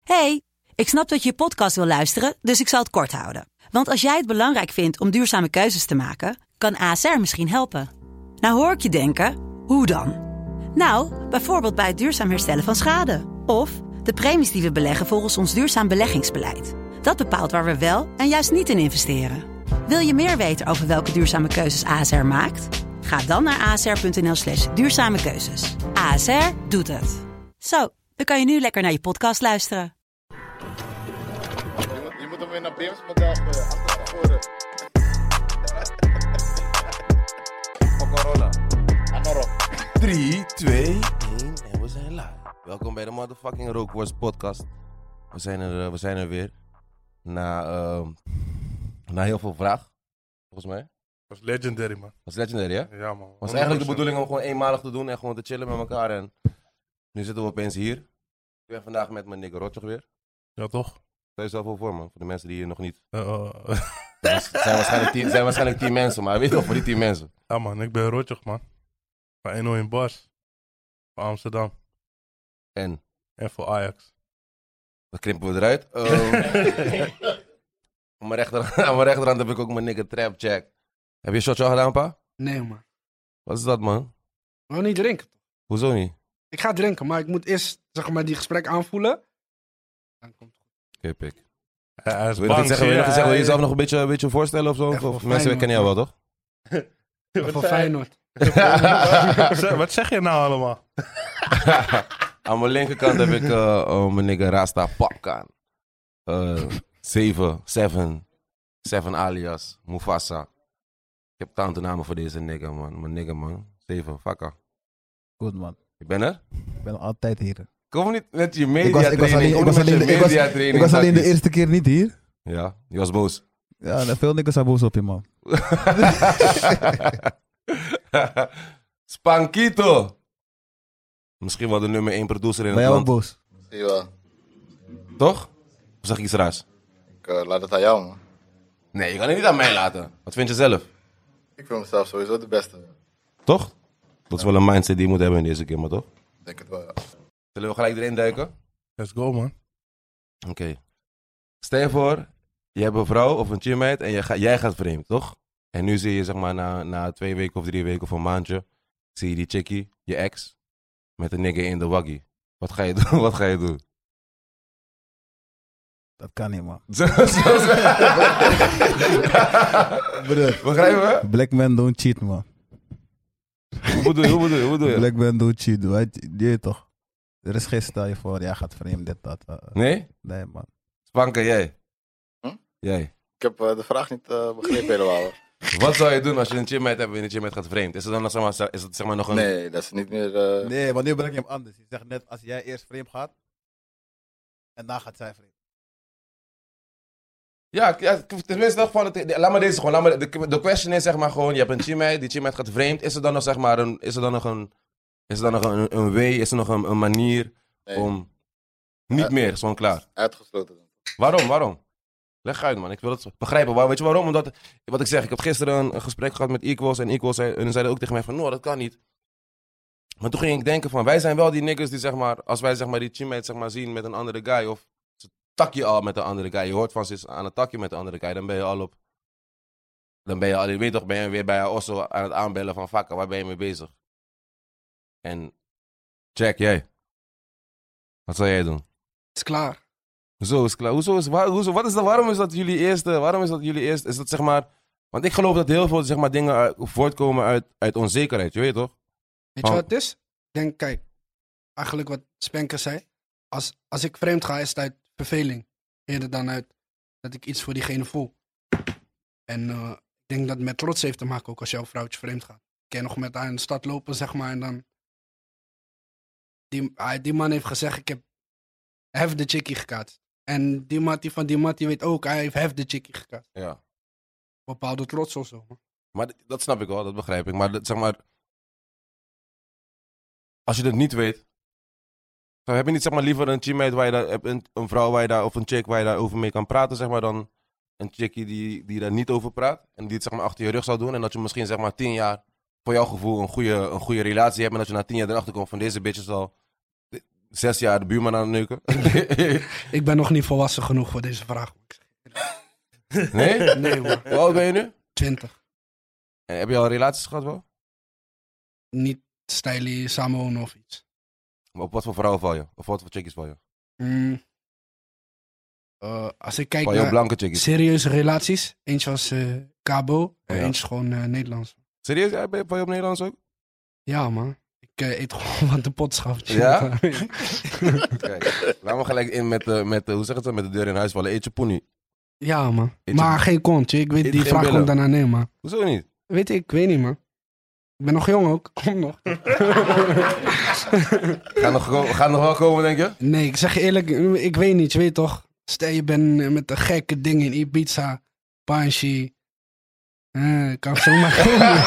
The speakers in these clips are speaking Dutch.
Hey, ik snap dat je je podcast wil luisteren, dus ik zal het kort houden. Want als jij het belangrijk vindt om duurzame keuzes te maken, kan ASR misschien helpen. Nou hoor ik je denken, hoe dan? Nou, bijvoorbeeld bij het duurzaam herstellen van schade. Of de premies die we beleggen volgens ons duurzaam beleggingsbeleid. Dat bepaalt waar we wel en juist niet in investeren. Wil je meer weten over welke duurzame keuzes ASR maakt? Ga dan naar asr.nl/duurzame keuzes. ASR doet het. Zo, dan kan je nu lekker naar je podcast luisteren. Je moet hem weer naar Bims model gooien, achter naar voren. Voor corona. Anoro. 3, 2, 1 en we zijn live. Welkom bij de motherfucking Rookworst podcast. We zijn er weer. Na heel veel vraag, volgens mij. Dat was legendary, man. Dat is legendary, hè? Ja, man. Het was eigenlijk de bedoeling om gewoon eenmalig te doen en gewoon te chillen met elkaar. En nu zitten we opeens hier. Ik ben vandaag met mijn nigger Rotjoch weer. Ja, toch? Stel jezelf wel voor, man. Voor de mensen die hier nog niet... Ja, zijn waarschijnlijk 10 mensen, maar weet je toch, voor die 10 mensen. ja, man. Ik ben Rotjoch, man. Van 1-0 Bars. Van Amsterdam. En En voor Ajax. dan krimpen we eruit. Aan mijn rechterhand heb ik ook mijn nigger Trap Jack. Heb je een shotje al gedaan, pa? Nee, man. Wat is dat, man? Ik wil niet drinken. Hoezo niet? Ik ga drinken, maar ik moet eerst zeg maar, die gesprek aanvoelen. Dan komt het goed. Oké, pik. Hij is Wil je nog bang, iets zeggen? zie Wil je jezelf nog een beetje voorstellen of zo? Echt Of wel mensen fijn, kennen jou wel, toch? Voor Feyenoord. Wat zeg je nou allemaal? Aan mijn linkerkant heb ik mijn nigger Rasta Popkan. 7 alias Mufasa. Ik heb namen voor deze nigger, man. Mijn nigger, man. 7, fakka. Goed, man. Ik ben er? Ik ben altijd hier. Kom niet met je Ik was alleen de eerste keer niet hier. Ja, je was boos. Ja, veel niggers zijn boos op je, man. Spankito. Misschien wel de nummer 1 producer in Ben het jij ook land. boos? Zie je wel. Toch? Of zeg ik iets raars? Ik laat het aan jou, man. Nee, je kan het niet aan mij laten. Wat vind je zelf? Ik vind mezelf sowieso de beste. Toch? Dat is wel een mindset die je moet hebben in deze keer, maar toch? Ik denk het wel, ja. Zullen we gelijk erin duiken? Let's go, man. Oké. Stel je voor, je hebt een vrouw of een chillmeid en jij gaat vreemd, toch? En nu zie je zeg maar na 2 weken of 3 weken of een maandje, zie je die chickie, je ex, met een nigger in de waggie. Wat ga je doen? Wat ga je doen? Dat kan niet, man. Begrijpen we? Black men don't cheat, man. Hoe bedoel je? Black men don't cheat. Je weet toch? Er is geen stel je voor, jij gaat vreemd, dit, dat. Nee? Nee, man. Spanker, jij? Hm? Jij? Ik heb de vraag niet begrepen helemaal, hoor. Wat zou je doen als je een chillmeid hebt en een chillmeid gaat vreemd? Is het dan nog, zeg maar nog een... Nee, dat is niet meer... Nee, want nu breng je hem anders. Je zegt net, als jij eerst vreemd gaat, en dan gaat zij vreemd. Ja, tenminste nog van het... Laat maar deze gewoon. De question is zeg maar gewoon, je hebt een chillmeid, die chillmeid gaat vreemd. Is er dan nog zeg maar een way, is er nog een manier Nee. om... Niet meer, is gewoon klaar. Uitgesloten. Waarom? Leg uit, man. Ik wil het begrijpen. Weet je waarom? Omdat, wat ik zeg, ik heb gisteren een gesprek gehad met Equals. En Equals zeiden ook tegen mij van, no, dat kan niet. Maar toen ging ik denken van, wij zijn wel die niggas die zeg maar, als wij zeg maar die chillmeid zeg maar zien met een andere guy. Of ze takje al met een andere guy. Je hoort van ze is aan het takje met een andere guy. Dan ben je al op... Dan ben je al, je weet toch, ben je weer bij haar osso aan het aanbellen van, fakka, waar ben je mee bezig? En, Jack, jij? Wat zou jij doen? Is klaar. Hoezo is klaar? Wat is dat? Waarom is dat jullie eerste? Is dat zeg maar... Want ik geloof dat heel veel zeg maar, dingen voortkomen uit onzekerheid, je weet toch? Weet je wat het is? Ik denk, kijk, eigenlijk wat Spenker zei. Als ik vreemd ga, is het uit verveling. Eerder dan uit dat ik iets voor diegene voel. En ik denk dat het met trots heeft te maken, ook als jouw vrouwtje vreemd gaat. Kan je nog met haar in de stad lopen, zeg maar, en dan... Die man heeft gezegd, ik heb hef de chickie gekaatst. En die Mattie weet ook, hij heeft hef de chickie gekaatst. Ja. Bepaalde trots of zo. Maar dat snap ik wel, dat begrijp ik. Maar zeg maar... Als je dat niet weet... Heb je niet zeg maar liever een chillmeid waar je daar... Een vrouw waar je daar... Of een chick waar je daarover mee kan praten, zeg maar, dan... Een chickie die daar niet over praat. En die het zeg maar achter je rug zou doen. En dat je misschien zeg maar 10 jaar... Voor jouw gevoel een goede relatie hebt. En dat je na 10 jaar erachter komt van deze bitch is al... 6 jaar de buurman aan het neuken. Ik ben nog niet volwassen genoeg voor deze vraag. Nee? Nee, man. Hoe oud ben je nu? 20. En heb je al relaties gehad wel? Niet stijlie samenwonen of iets. Maar op wat voor vrouwen val je? Of wat voor chickies val je? Als ik kijk Val je op naar blanke chickies? serieuze relaties. Eentje was Cabo en Ja. eentje is gewoon Nederlands. Serieus? Ja, val je op Nederlands ook? Ja, man. Ik eet gewoon van de pot schaftje. Ja? Kijk, laten we gelijk in met hoe zeg het, met de deur in huis vallen. Eet je poenie. Ja, man. Eet je- Maar geen kontje. Ik weet, Eet die geen vraag billen? komt daarna. Nee, man. Hoezo niet? Ik weet niet, man. Ik ben nog jong ook. Kom nog. Gaat nog wel komen, denk je? Nee, ik zeg je eerlijk, ik weet niet. Je weet toch? Stel je bent met de gekke dingen in Ibiza, Banshee. Kan zomaar komen.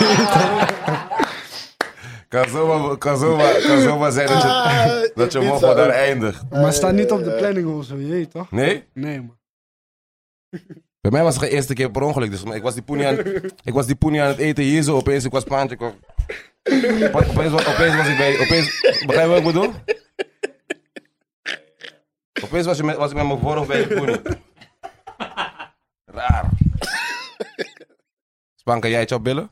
Kan zomaar zijn dat je morgen daar eindigt. Maar staat niet op de planning of zo, je weet toch? Nee? Nee, man. Bij mij was het de eerste keer per ongeluk. Dus ik was die poenie aan het eten hier zo. Opeens, ik was paantje. Opeens was ik bij... Begrijp je wat ik bedoel? Opeens was ik met mijn voorhoofd bij de poenie. Raar. Spanker, jij chop billen?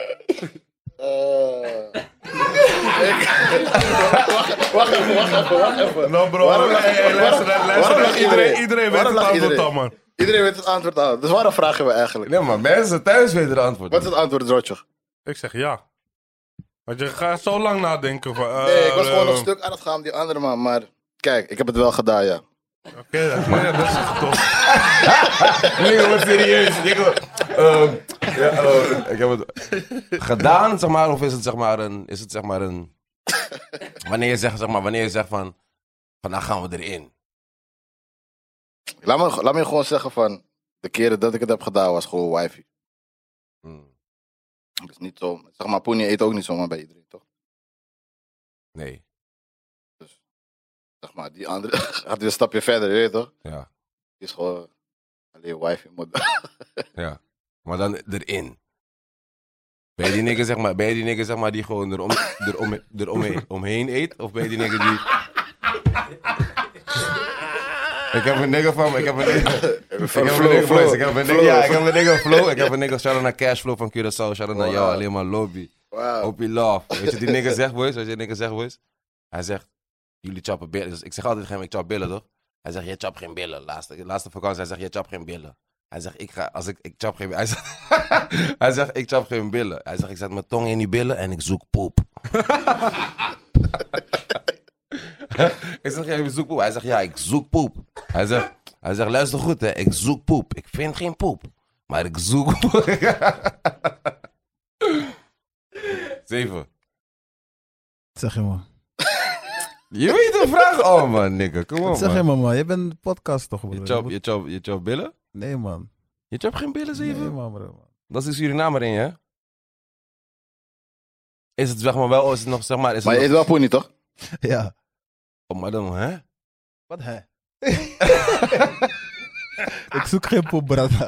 Wacht even. Nou bro, Waarom luister. Iedereen weet het antwoord al, man. Iedereen weet het antwoord aan. Dus waarom vragen we eigenlijk? Nee, maar mensen thuis weten het antwoord. Wat is het antwoord, Rotjoch? Ik zeg ja. Want je gaat zo lang nadenken van... Nee, ik was gewoon nog een stuk aan het gaan met die andere man. Maar kijk, ik heb het wel gedaan, ja. Oké, dat is toch. Nee, wat serieus. Ik heb het gedaan, zeg maar, of is het zeg maar een... Wanneer je zegt van vandaag gaan we erin. Laat me gewoon zeggen van, de keren dat ik het heb gedaan was gewoon wifi. Dus niet zo, zeg maar, Poenie eet ook niet zomaar bij iedereen, toch? Nee, Zeg maar, die andere gaat weer een stapje verder, je weet toch? ja, Die is gewoon alleen wifi model. ja. Maar dan erin. Ben je die nigger, zeg maar, die gewoon omheen eet? Of ben je die nigger die... Ik heb een nigger van... Ik heb een nigger, shout-out naar Cashflow van Curaçao, shout-out naar jou, alleen maar lobby. Wauw. Hope you love. Weet je die nigger zegt, boys? Hij zegt, jullie chappen billen. Dus ik zeg altijd tegen hem, ik chap billen, toch? Hij zegt, jij chapt geen billen. Laatste vakantie, hij zegt, jij chapt geen billen. Hij zegt, ik chap geen billen. Hij zegt, ik chap geen billen. Hij zegt, ik zet mijn tong in die billen en ik zoek poep. Ik zeg, jij zoekt poep? Hij zegt, ja, ik zoek poep. Hij zegt, luister goed, hè. Ik zoek poep. Ik vind geen poep. Maar ik zoek poep. 7. Zeg je man. Je weet de vraag al, man, nigga. Kom op, Zeg je man. man. Je bent een podcast toch, bro? Je chop billen? Nee man. Je chapt geen billen, 7? Nee man, bro. Dat is de Surinamer in je, hè? Is het zeg maar wel, is het nog, zeg maar... Is Maar je het eet wel Poenie, toch? Ja. Oh, maar dan, hè? Wat hè? Ik zoek geen poep, brada.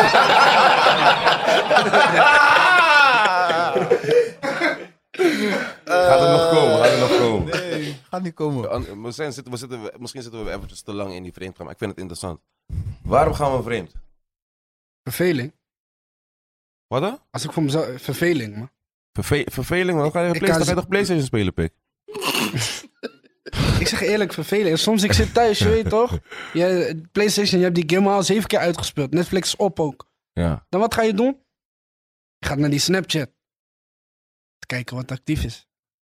Gaat het nog komen? Nee, gaat niet komen. Misschien zitten we eventjes te lang in die vreemdgaan, maar ik vind het interessant. Waarom gaan we vreemd? Verveling. Wat dan? Als ik voor mezelf... Verveling, man. Verveling, man. Ga je toch PlayStation spelen, pik? Ik zeg eerlijk, verveling. Soms ik zit thuis, je weet toch? PlayStation, je hebt die game al 7 keer uitgespeeld. Netflix is op ook. Ja. Dan wat ga je doen? Je gaat naar die Snapchat. Kijken wat actief is.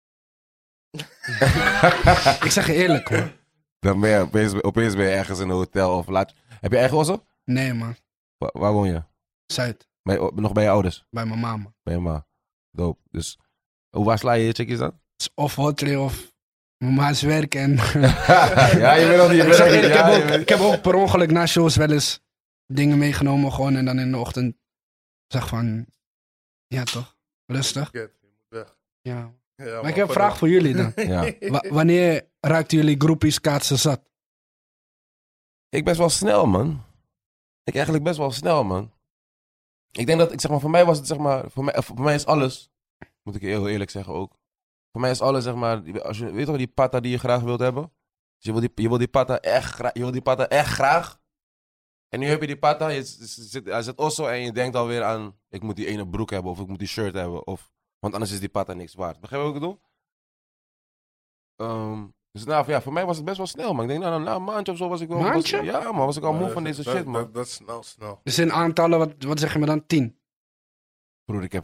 Ik zeg je eerlijk, hoor. Dan ben je opeens ben je ergens in een hotel of laat... Heb je eigen osso? Nee, man. Waar woon je? Zuid. Nog bij je ouders? Bij mijn mama. Bij je ma. Dope. Dus, waar sla je je chickies dan? Het is of hotel of mijn ma's werk en... Ja, je bent nog niet... Ik zeg eerlijk, ik heb ook per ongeluk na shows wel eens dingen meegenomen gewoon en dan in de ochtend zeg van... Ja, toch? Rustig. Je moet weg. Ja. Ja, Maar ik heb een vraag voor jullie dan. Ja. Wanneer raakten jullie groepies kaatsen zat? Ik best wel snel, man. Ik eigenlijk best wel snel, man. Ik denk dat, zeg maar, voor mij was het, zeg maar, voor mij is alles, moet ik heel eerlijk zeggen ook. Voor mij is alles, zeg maar, als je, weet toch die patta die je graag wilt hebben? Dus je wil die patta echt graag. En nu heb je die patta, hij zit osso en je denkt alweer aan... Ik moet die ene broek hebben of ik moet die shirt hebben. Want anders is die patta niks waard. Begrijp je wat ik bedoel? Dus ja, voor mij was het best wel snel, man. Ik denk, na een maandje of zo was ik wel... Maandje? Was ik al moe van deze shit, man. Dat is snel. Dus in aantallen, wat zeg je me dan? 10? Broer, ik heb...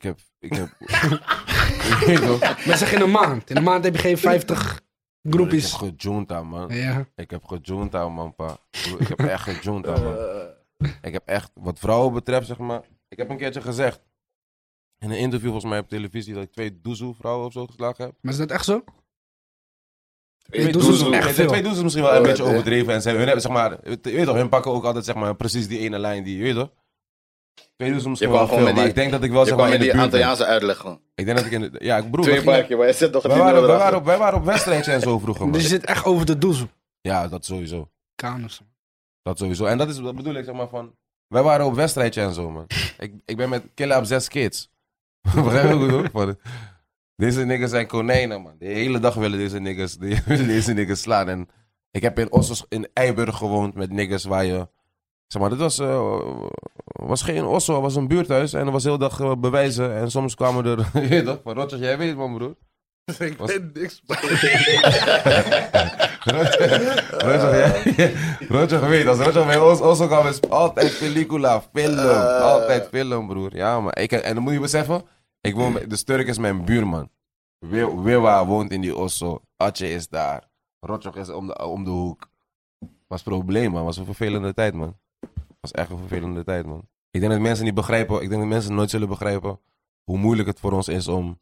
Ik weet toch? Maar zeg in een maand. In een maand heb je geen 50 groepjes. Ik heb gejunta, man. Ja. Ik heb gejunta, man, pa. Ik heb echt gejunta, man. Ik heb echt, wat vrouwen betreft, zeg maar... Ik heb een keertje gezegd... In een interview volgens mij op televisie... dat ik 2 doezoe vrouwen of zo geslagen heb. Maar is dat echt zo? 2 doezoe echt veel. 2 doezoe misschien wel een beetje overdreven. En hun hebben, zeg maar... Je weet toch, hun pakken ook altijd, zeg maar... Precies die ene lijn die... Je weet toch? 2 doezoe misschien wel veel, maar ik denk dat ik wel, zeg maar, in de buurt ben. Je kwam met die Antilliaanse uitleg gewoon. Ik denk dat ik in de... Ja, broer... 2 barkje, maar je zit toch een wij waren op wedstrijdje en zo vroeger, man. Dus je zit echt over de doezel. Ja, dat sowieso. Kanus. Dat sowieso. En dat bedoel ik, zeg maar, van... Wij waren op wedstrijdje en zo, man. Ik ben met Killa op 6 kids. Begrijp je wat ik bedoel? Deze niggas zijn konijnen, man. De hele dag willen deze niggas slaan. En ik heb in Ossos in Eiburg gewoond met niggas waar je... Zeg maar, dit was geen Osso, het was een buurthuis. En er was heel dag bewijzen. En soms kwamen er... Je weet toch? Maar Rotjes, jij weet het, man, broer. Ik weet niks. Rotje weet, als Rotje bij Osso kwam, is altijd pellicula, film. Altijd film, broer. Ja, man. En dan moet je beseffen, de Sturk is mijn buurman. Wewa woont in die Osso. Atje is daar. Rotje is om de hoek. Was probleem, man. Was een vervelende tijd, man. Was echt een vervelende tijd, man. Ik denk dat mensen niet begrijpen, ik denk dat mensen nooit zullen begrijpen hoe moeilijk het voor ons is om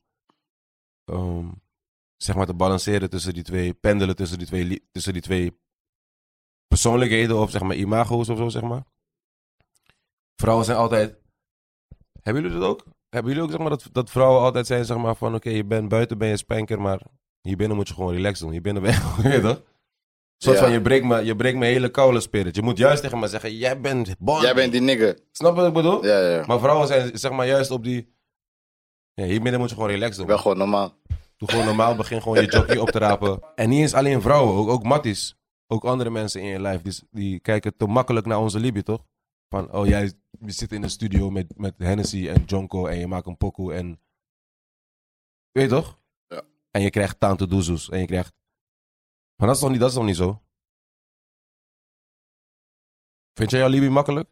zeg maar te balanceren tussen die twee, pendelen tussen die twee persoonlijkheden of zeg maar imago's of zo, zeg maar. Vrouwen zijn altijd... Hebben jullie dat ook? Hebben jullie ook, zeg maar, dat vrouwen altijd zijn, zeg maar, van oké, je bent buiten, ben je spanker, maar hier binnen moet je gewoon relaxed doen. Hier binnen ben je gewoon, weet je toch? Soort van, je breekt mijn hele koude spirit. Je moet juist tegen me zeggen, jij bent die nigger. Snap je wat ik bedoel? Ja. Maar vrouwen zijn, zeg maar, juist op die... Ja, hier binnen moet je gewoon relaxed doen. Wel gewoon normaal. Doe gewoon normaal, begin gewoon je jockey op te rapen. En niet eens alleen vrouwen, ook matties. Ook andere mensen in je lijf, die kijken te makkelijk naar onze liefde, toch? Van, oh, jij zit in de studio met Hennessy en Jonko en je maakt een pokoe en... Weet je toch? Ja. En je krijgt Tanto Doezoes en je krijgt... Maar dat is toch niet zo? Vind jij jouw liefde makkelijk?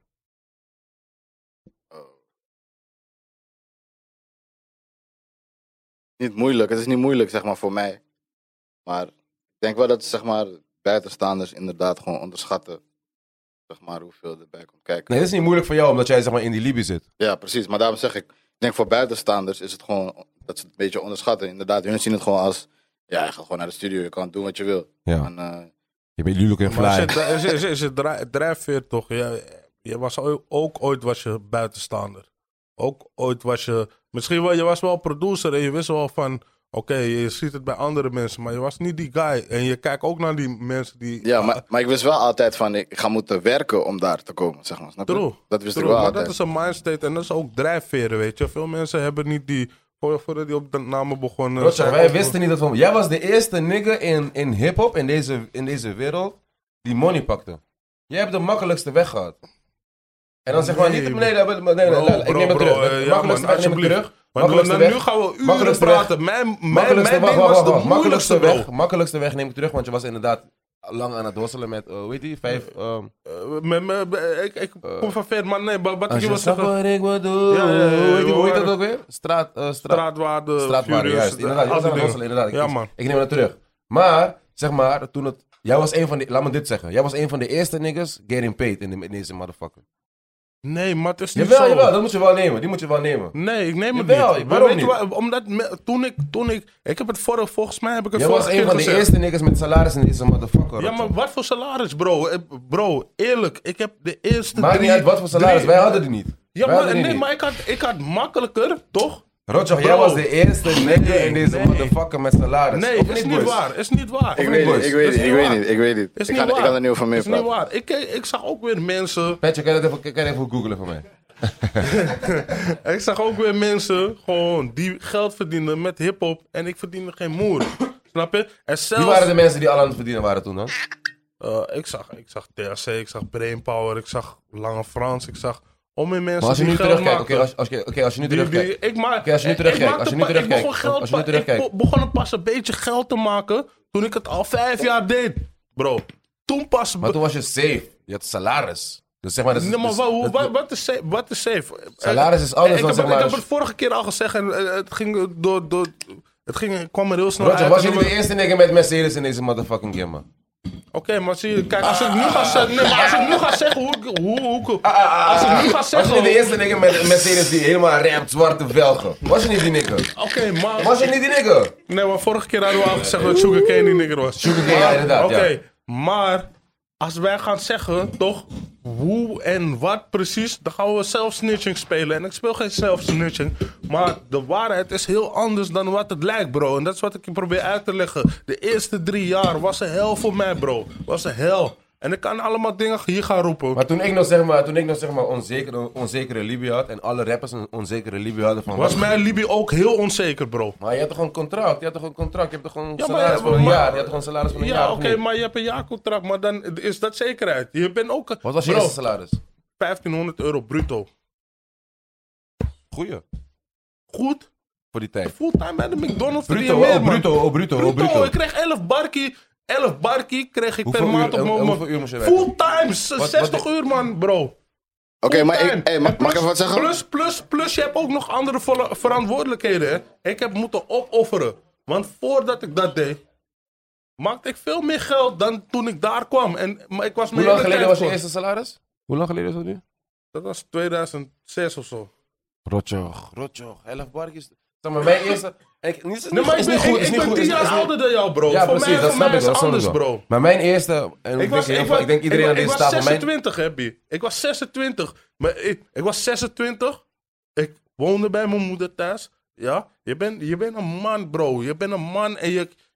Niet moeilijk, het is niet moeilijk, zeg maar, voor mij. Maar ik denk wel dat, zeg maar, buitenstaanders inderdaad gewoon onderschatten, zeg maar, hoeveel erbij komt kijken. Nee, dat is niet moeilijk voor jou, omdat jij, zeg maar, in die Libië zit. Ja, precies. Maar daarom zeg ik denk voor buitenstaanders is het gewoon dat ze het een beetje onderschatten. Inderdaad, hun zien het gewoon als, ja, je gaat gewoon naar de studio, je kan doen wat je wil. Ja. En, Je bent Luluk en Fly. Maar is het drijfveer toch? Je was ook ooit was je buitenstaander. Ook ooit was je... Misschien wel, je was wel producer en je wist wel van... Oké, je ziet het bij andere mensen, maar je was niet die guy. En je kijkt ook naar die mensen die... Ja, maar ik wist wel altijd van, ik ga moeten werken om daar te komen, zeg maar. Snap je? True. Dat wist True, ik wel maar altijd. dat is een mindstate en dat is ook drijfveren, weet je. Veel mensen hebben niet die... Voordat die op de namen begonnen... Roger, wij wisten niet dat van... Jij was de eerste nigger in hip-hop, in deze wereld, die money pakte. Jij hebt de makkelijkste weg gehad. En dan zeg maar niet... Nee, ik neem het terug. De makkelijkste weg neem ik terug. Nu gaan we uren praten. Mijn ding was de moeilijkste weg. Makkelijkste weg neem ik terug, want je was inderdaad lang aan het hosselen met, hoe heet die? 5... Ik kom van ver, maar nee, wat Als ik je wil snapt zeggen... wat ik bedoel. Hoe heet dat ook weer? Straatwaarde, juist. Inderdaad, je was aan het hosselen, inderdaad. Ja, man. Ik neem dat terug. Maar, zeg maar, toen het... Jij was een van de... Laat me dit zeggen. Jij was een van de eerste niggas getting paid in deze motherfucker. Nee, maar het is niet zo. Jawel, dat moet je wel nemen. Die moet je wel nemen. Nee, ik neem het Jawel, niet. waarom Weet je niet? waar? Omdat toen ik... Ik heb het volgens mij heb ik het Jij was een van de eerste niggas met salaris in deze motherfucker. Ja, maar wat voor salaris, bro? Bro, eerlijk. Ik heb de eerste Maakt niet uit wat voor salaris. Wij hadden die niet. Ja, Wij hadden maar, die nee, niet. maar ik had makkelijker, toch? Rotjoch, jij was de eerste nigger in deze motherfucker met salaris. Nee, Of is niet, niet boys? waar. Is niet waar. Ik weet niet. Is Ik niet waar. kan er niet over meer Is niet praten. waar. Ik zag ook weer mensen... Petje, kan je even googlen voor mij? Ik zag ook weer mensen gewoon die geld verdienen met hiphop en ik verdiende geen moer. Snap je? En zelfs... Wie waren de mensen die al aan het verdienen waren toen dan? Ik zag THC, ik zag Brainpower, ik zag Lange Frans, ik zag om in mensen Maar als je die nu geld terugkijkt, maken. als je nu terugkijkt. Ik begon pas een beetje geld te maken toen ik het al 5 jaar deed, bro. Toen pas... Maar toen was je safe. Je had salaris. Dus zeg maar... Dat is, Nee, maar wat is safe? Salaris is alles dan zeg maar... Ik heb het vorige keer al gezegd en het ging kwam er heel snel Roger, uit. was je niet de eerste nigger met Mercedes in deze motherfucking game, man? Oké, maar zie je, kijk, als ik nu ga zeggen... Nee, maar als ik nu ga zeggen hoe... Als ik nu ga Was je zeggen... niet de eerste nigger met Mercedes die helemaal ramt, zwarte velgen? Was je niet die nigger? Oké, maar... Was je niet die nigger? Nee, maar vorige keer hadden we al gezegd dat Sugarcane die nigger was. Sugarcane, ja, inderdaad, Oké, maar als wij gaan zeggen, toch, hoe en wat precies, dan gaan we self-snitching spelen. En ik speel geen self-snitching, maar de waarheid is heel anders dan wat het lijkt, bro. En dat is wat ik je probeer uit te leggen. De eerste 3 jaar was een hel voor mij, bro. Was een hel. En ik kan allemaal dingen hier gaan roepen. Maar toen ik nog zeg maar onzekere Libië had en alle rappers een onzekere Libië hadden van... Was mijn Libië ook heel onzeker, bro. Maar je had toch een contract? Je hebt toch gewoon Ja, salaris maar- van een maar- jaar? Je had toch een salaris van een jaar, Ja, of oké, niet? maar je hebt een jaarcontract, maar dan is dat zekerheid. Je bent ook... Wat was je bro, eerste salaris? €1500 bruto. Goeie. Goed? Voor die tijd. Fulltime bij de McDonald's verdien je Bruto, meer, oh man. bruto. Ik kreeg 11 barkie kreeg ik Hoeveel per maand uur- op mijn... hoeveel uur moest je werken? Fulltime, 60 uur, man, bro. Oké, maar Fulltime. mag ik even wat zeggen? Plus, je hebt ook nog andere verantwoordelijkheden, hè. Ik heb moeten opofferen. Want voordat ik dat deed, maakte ik veel meer geld dan toen ik daar kwam. Maar ik was Hoe lang geleden was je eerste salaris? Hoe lang geleden is dat nu? Dat was 2006 of zo. Rotjoch. 11 barkjes. Zeg maar, mijn eerste... Nee, maar ik ben 10 jaar ouder dan jou, bro. Ja, voor precies, mij, dat voor snap mij ik is wel, het snap ik anders, wel. bro. Maar mijn eerste... En ik denk iedereen aan deze tafel... Ik was 26, hè, B. Ik was 26. Maar ik was 26. Ik woonde bij mijn moeder thuis. Ja, je bent een man, bro. Je bent een man en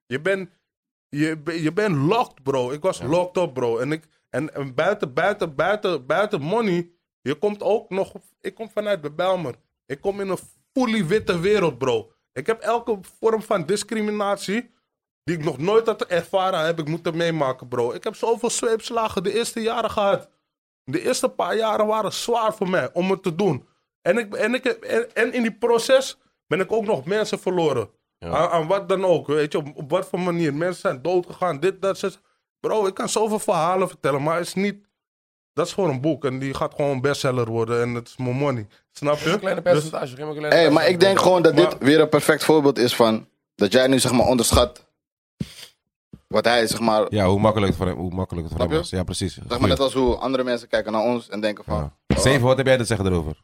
je bent locked, bro. Ik was locked up, bro. En buiten money, je komt ook nog... Ik kom vanuit de Bijlmer. Ik kom in een fully witte wereld, bro. Ik heb elke vorm van discriminatie die ik nog nooit had ervaren, heb ik moeten meemaken, bro. Ik heb zoveel zweepslagen de eerste jaren gehad. De eerste paar jaren waren zwaar voor mij om het te doen. En in die proces ben ik ook nog mensen verloren. Ja. Aan wat dan ook, weet je, op wat voor manier. Mensen zijn doodgegaan, dit, dat, dat. Bro, ik kan zoveel verhalen vertellen, maar het is niet... Dat is gewoon een boek en die gaat gewoon een bestseller worden en het is mijn money. Snap je? Een kleine percentage. Hey, maar ik denk gewoon dat dit weer een perfect voorbeeld is van... Dat jij nu zeg maar onderschat... Wat hij zeg maar... Ja, hoe makkelijk het voor hem Snap je? was. Ja, precies. Zeg maar net als hoe andere mensen kijken naar ons en denken van... Ja. Steven, wat heb jij te zeggen erover?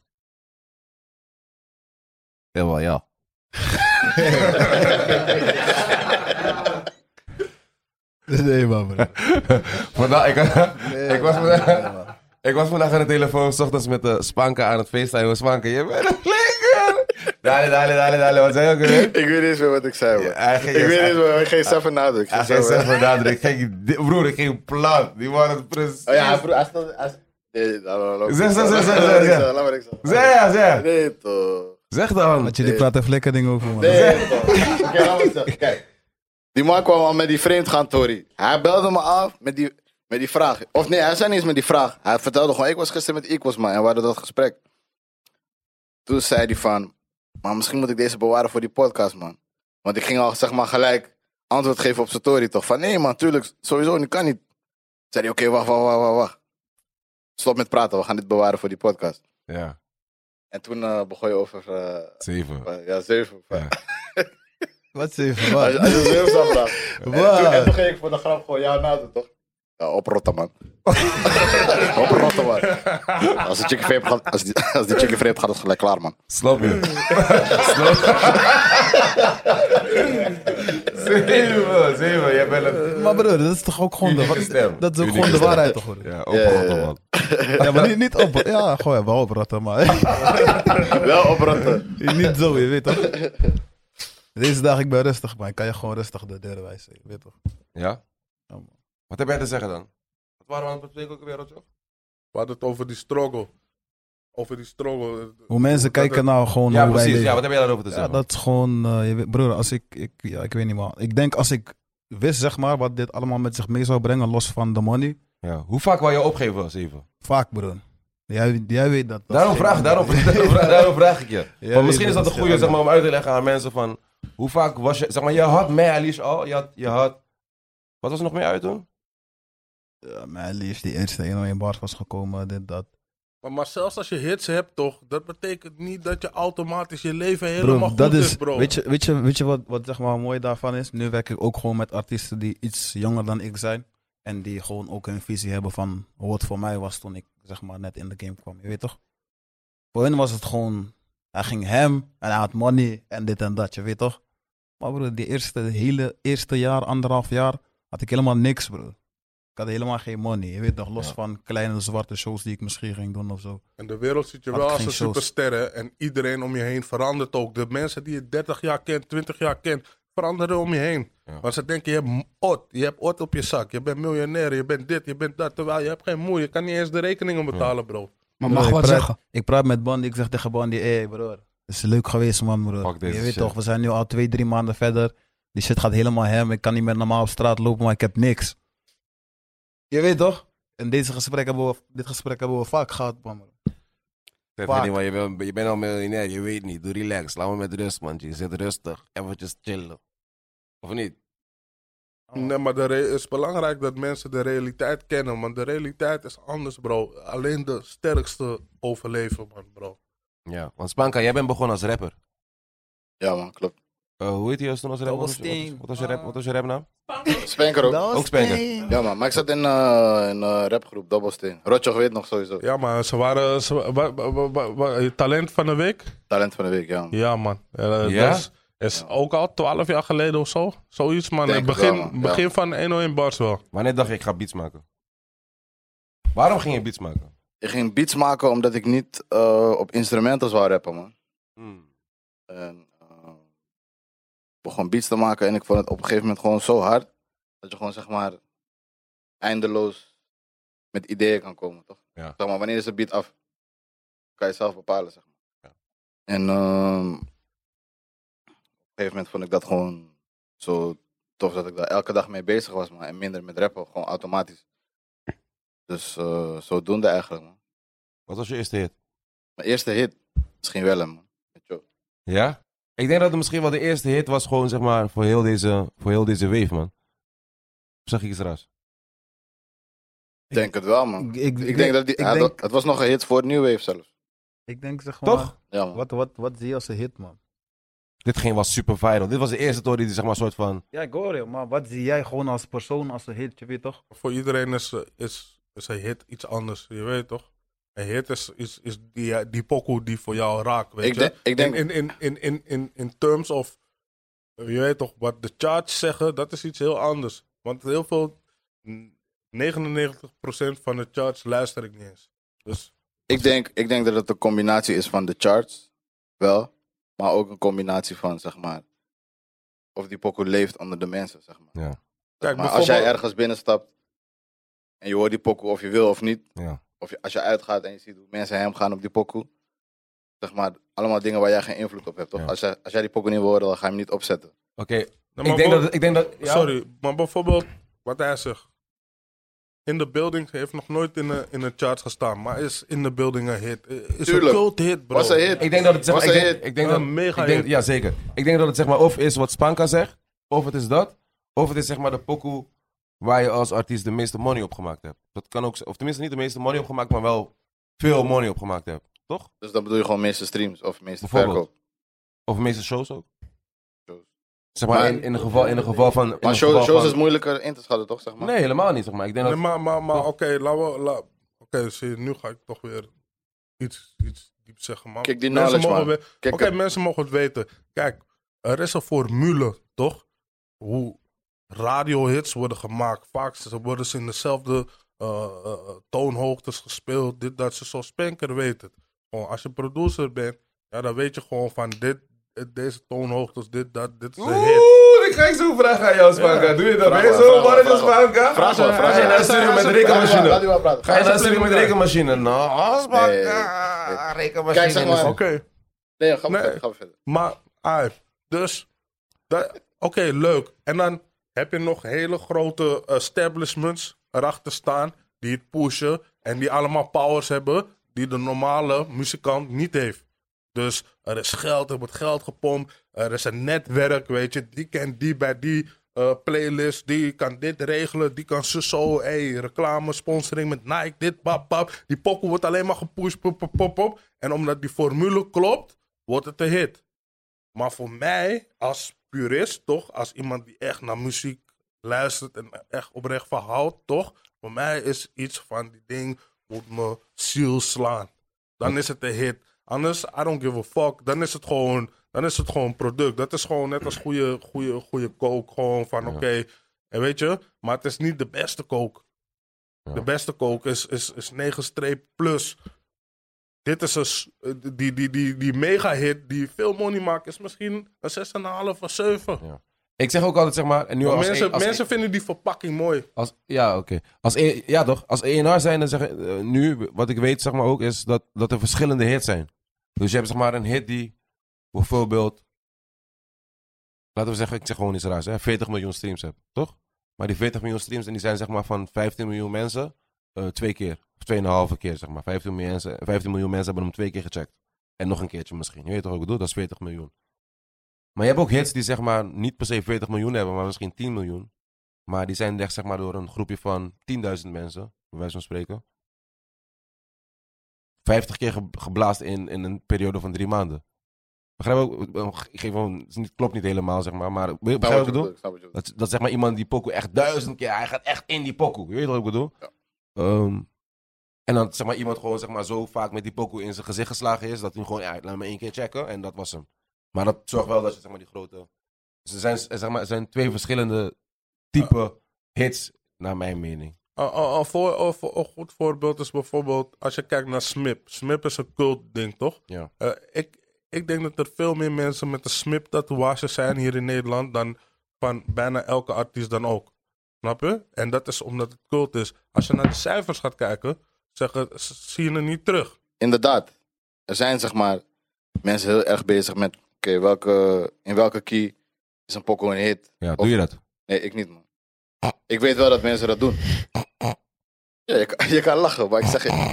Heel wel, ja. Nee, man, bro. Vandaag, ik was vandaag aan de telefoon, 's ochtends met de Spanka aan het facetimen. Spanka, je bent een flinker! Dale, wat zei je ook weer? Ik weet niet eens meer wat ik zei, man. Hij Ik ging- weet niet eens meer, ik ging zelf een nadruk. Hij ging zelf een nadruk. Broer, ik ging plat. Die man het precies. Oh ja, broer, hij stond... Nee, laat Zeg. Laat maar niks zeggen. Zeg. Nee, toch. Zeg dan. Had je die praat en flikker ding over, man. Nee, toch. Oké, laat me zeggen. Kijk. Die man kwam al met die vreemdgaan, Tori. Hij belde me af met die vraag. Of nee, hij zei niet eens met die vraag. Hij vertelde gewoon, ik was gisteren met Equals, man. En we hadden dat gesprek. Toen zei hij van... Maar misschien moet ik deze bewaren voor die podcast, man. Want ik ging al, zeg maar, gelijk antwoord geven op zijn Tori, toch? Van, nee, man, tuurlijk, sowieso niet, kan niet. Zei hij, oké, wacht. Stop met praten, we gaan dit bewaren voor die podcast. Ja, En toen begon je over... 7. ja, 7. Ja. Wat zeven, Als wat? je 7 zou vragen. En toen ging ik voor de grap gewoon jou nadoen, toch? Ja, oprotten, man. Oprotten, man. Als die chicken vape gaat, als die chicken vape gaat, is het gelijk klaar, man. Snap je? 7, jij bent een... Maar broer, dat is toch ook gewoon Unieke stem. dat is ook Unieke gewoon de stem. waarheid toch, hoor. Ja, oprotten, Ja. man. Ja, maar niet op... Ja, gewoon wel oprotten, maar... Wel oprotten. niet zo, je weet toch? Deze dag, ik ben rustig, maar ik kan je gewoon rustig de derde wijzen, je weet toch? Ja? Ja, man. Wat heb jij te zeggen dan? Wat waren we aan het bespreken ook weer, Rotjoch? We hadden het over die struggle. over die struggle. Hoe mensen kijken nou gewoon Ja, hoe wij precies. leven. Ja, wat heb jij daarover te Ja, zeggen? dat is gewoon, je weet, broer, als ik weet niet man. Ik denk als ik wist zeg maar wat dit allemaal met zich mee zou brengen, los van de money. Ja. Hoe vaak wou je opgeven, Steven? Vaak broer. Jij weet dat. Daarom vraag ik je. Jij Want misschien weet is dat dat een goede, is zeg maar, om uit te leggen aan mensen van... Hoe vaak was je... Zeg maar, je had mij Alish al. Je had... Wat was er nog meer uit toen? Ja, mijn liefst die eerste 101 bars was gekomen, dit, dat. Maar zelfs als je hits hebt, toch, dat betekent niet dat je automatisch je leven helemaal Bro, goed dat is, is, bro. weet je wat zeg maar mooi daarvan is? Nu werk ik ook gewoon met artiesten die iets jonger dan ik zijn. En die gewoon ook een visie hebben van hoe het voor mij was toen ik zeg maar net in de game kwam. Je weet toch? Voor hen was het gewoon, hij ging hem en hij had money en dit en dat, je weet toch? Maar bro, die eerste jaar, 1,5 jaar, had ik helemaal niks, bro. Ik had helemaal geen money. Je weet toch, los van kleine zwarte shows die ik misschien ging doen of zo. En de wereld ziet je Had wel ik als geen een shows. supersterren. En iedereen om je heen verandert ook. De mensen die je 30 jaar kent, 20 jaar kent, veranderen om je heen. Ja. Want ze denken, je hebt ot op je zak. Je bent miljonair, je bent dit, je bent dat. Terwijl je hebt geen moe. Je kan niet eens de rekeningen betalen, bro. Maar Bro, mag ik wat praat- zeggen. Ik praat met Bandy, ik zeg tegen Bandy, hé broer, het is leuk geweest man broer. Fuck deze Je weet shit. toch, we zijn nu al 2-3 maanden verder. Die shit gaat helemaal hem, ik kan niet meer normaal op straat lopen, maar ik heb niks. Je weet toch? En dit gesprek hebben we vaak gehad man. Zeg Vaak. niet, maar je bent al miljonair, je weet niet. Doe relax, laat me met rust, man. Je zit rustig, eventjes chillen. Of niet? Nee, maar het is belangrijk dat mensen de realiteit kennen. Want de realiteit is anders, bro. Alleen de sterkste overleven, man, bro. Ja, want Spanka, jij bent begonnen als rapper. Ja, man, klopt. Hoe heet je toen als rapper? Dobbelsteen. Wat was je rapnaam? Spanker ook. Ook Spanker. Ja, man. Maar ik zat in een rapgroep, Dobbelsteen. Rotjoch weet nog sowieso. Ja, maar ze waren... talent van de week? Talent van de week, ja. Man. Ja, man. Ja? Dat is ook al 12 jaar geleden of zo. Zoiets, man. Denk het Begin, wel, man. Ja. begin van 101 bars wel. Wanneer dacht je, ik ga beats maken? Waarom ging je beats maken? Ik ging beats maken omdat ik niet op instrumenten zou rappen, man. En begon beats te maken en ik vond het op een gegeven moment gewoon zo hard. Dat je gewoon, zeg maar, eindeloos met ideeën kan komen, toch? Ja. Zeg maar, wanneer is de beat af? Kan je zelf bepalen, zeg maar. Ja. En op een gegeven moment vond ik dat gewoon zo tof dat ik daar elke dag mee bezig was, man. En minder met rappen, gewoon automatisch. Dus zodoende eigenlijk, man. Wat was je eerste hit? Mijn eerste hit, misschien wel, man. Met Joe. Ja? Ik denk dat het misschien wel de eerste hit was, gewoon zeg maar, voor heel deze wave, man. Of zeg ik iets raars? Ik denk het wel, man. Ik denk dat het was nog een hit voor New Wave zelfs. Ik denk zeg maar, Toch? Ja, man. wat zie je als een hit man? Dit ging was super viral. Dit was de eerste tory die zeg maar soort van... Ja, ik hoor je, maar wat zie jij gewoon als persoon als een hit, je weet toch? Voor iedereen is een hit iets anders, je weet toch? Een hit is die pokoe die voor jou raakt, weet je? Ik denk In terms of, je weet toch, wat de charts zeggen, dat is iets heel anders. Want heel veel, 99% van de charts luister ik niet eens. Dus ik denk dat het een combinatie is van de charts, wel. Maar ook een combinatie van, zeg maar, of die pokoe leeft onder de mensen, zeg maar. Ja. kijk, Maar als jij bijvoorbeeld- ergens binnenstapt en je hoort die pokoe of je wil of niet, Ja. of als je uitgaat en je ziet hoe mensen hem gaan op die pokoe, zeg maar, allemaal dingen waar jij geen invloed op hebt, toch? Ja. Als jij die pokoe niet wil horen, dan ga je hem niet opzetten. Oké, Nou, maar ik denk dat... Ja? Sorry, maar bijvoorbeeld wat hij zegt. In the Building heeft nog nooit in de charts gestaan, maar is in the Building een hit. Is Tuurlijk. een cult hit, bro. Was een hit. Ik denk dat het zeg Was maar... een Ik hit. denk, ik denk dat... Een mega ik denk, hit. ja, zeker. Ik denk dat het zeg maar of is wat Spanka zegt, of het is dat, of het is zeg maar de pokoe waar je als artiest de meeste money op gemaakt hebt. Dat kan ook, of tenminste niet de meeste money opgemaakt, maar wel veel money opgemaakt hebt. Toch? Dus dan bedoel je gewoon meeste streams of meeste Bijvoorbeeld. verkoop. Of de meeste shows ook. Shows. Zeg maar, Maar- in een geval van... in Maar een geval shows van- is moeilijker in te schatten, toch? Zeg maar? Nee, helemaal niet, zeg maar. Ik denk dat... Nee, maar oké, oké, zie je, nu ga ik toch weer iets diep zeggen. Maar Kijk, die mensen knowledge, mogen man. we- Kijk, mensen mogen het weten. Kijk, er is een formule, toch? Hoe radiohits worden gemaakt. Vaak worden ze in dezelfde toonhoogtes gespeeld. Dit, dat ze zo Spanker weet het. Gewoon, als je producer bent, ja, dan weet je gewoon van deze toonhoogtes, dit is de hit. Oeh, Ga ik zo vragen aan jou, Spanka? Doe je dat? Ben je Vraag zo maar, mannetje, vraag maar. Spanka? Vraag maar, vraag Ga je maar. naar de studio met de Laat rekenmachine? die maar praten. Ga je naar de studio met de rekenmachine? Nou, Spanka. Nee. Rekenmachine. Kijk, zeg maar. Oké. Nee, ga maar Nee. verder. Ga maar verder. Maar, dus, oké, leuk. En dan heb je nog hele grote establishments erachter staan die het pushen en die allemaal powers hebben die de normale muzikant niet heeft. Dus er is geld, er wordt geld gepompt, er is een netwerk, weet je. Die kent die bij die playlist, die kan dit regelen, die kan zo, reclame, sponsoring met Nike, dit, pap. Die pokoe wordt alleen maar gepusht, pop. En omdat die formule klopt, wordt het een hit. Maar voor mij, als purist, toch, als iemand die echt naar muziek luistert en echt oprecht van houdt, toch, voor mij is iets van die ding moet mijn ziel slaan. Dan is het een hit. Anders, I don't give a fuck. Dan is het gewoon product. Dat is gewoon net als goede coke. Gewoon van oké, en weet je, maar het is niet de beste coke. Ja. De beste coke is 9 plus. Dit is die mega hit die veel money maakt, is misschien een 6,5 of 7. Ja. Ik zeg ook altijd, zeg maar... En nu Maar als mensen vinden die verpakking mooi. Ja, oké. Ja, toch? Als ENR zijn, dan zeg ik... nu, wat ik weet, zeg maar ook, is dat er verschillende hits zijn. Dus je hebt, zeg maar, een hit die... Bijvoorbeeld... Laten we zeggen, ik zeg gewoon iets raars, hè. 40 miljoen streams hebt, toch? Maar die 40 miljoen streams, en die zijn, zeg maar, van 15 miljoen mensen... 2 keer. Of 2,5 keer, zeg maar. 15 miljoen mensen hebben hem 2 keer gecheckt. En nog een keertje misschien. Je weet toch wat ik bedoel? Dat is 40 miljoen. Maar je hebt ook hits die zeg maar niet per se 40 miljoen hebben, maar misschien 10 miljoen. Maar die zijn echt zeg maar door een groepje van 10.000 mensen, bij wijze van spreken. 50 keer geblaast in een periode van 3 maanden. Begrijp ook? Ik geef gewoon, het klopt niet helemaal zeg maar begrijp wat ik bedoel? Dat zeg maar iemand die pokoe echt 1000 keer, hij gaat echt in die pokoe. Je weet wat ik bedoel? Ja. En dan zeg maar iemand gewoon zeg maar zo vaak met die pokoe in zijn gezicht geslagen is, dat hij gewoon, laat me 1 keer checken en dat was hem. Maar dat zorgt wel dat je zeg maar die grote... Dus er zijn 2 verschillende type hits, naar mijn mening. Een goed voorbeeld is bijvoorbeeld, als je kijkt naar Smip. Smip is een cult ding, toch? Ja. Ik denk dat er veel meer mensen met een Smip-tatoeage zijn hier in Nederland dan van bijna elke artiest dan ook. Snap je? En dat is omdat het cult is. Als je naar de cijfers gaat kijken, zie je het niet terug. Inderdaad. Er zijn zeg maar mensen heel erg bezig met... Oké, in welke key is een pokoe een hit? Ja, doe je dat? Nee, ik niet, man. Ik weet wel dat mensen dat doen. Ja, je kan lachen, maar ik zeg je...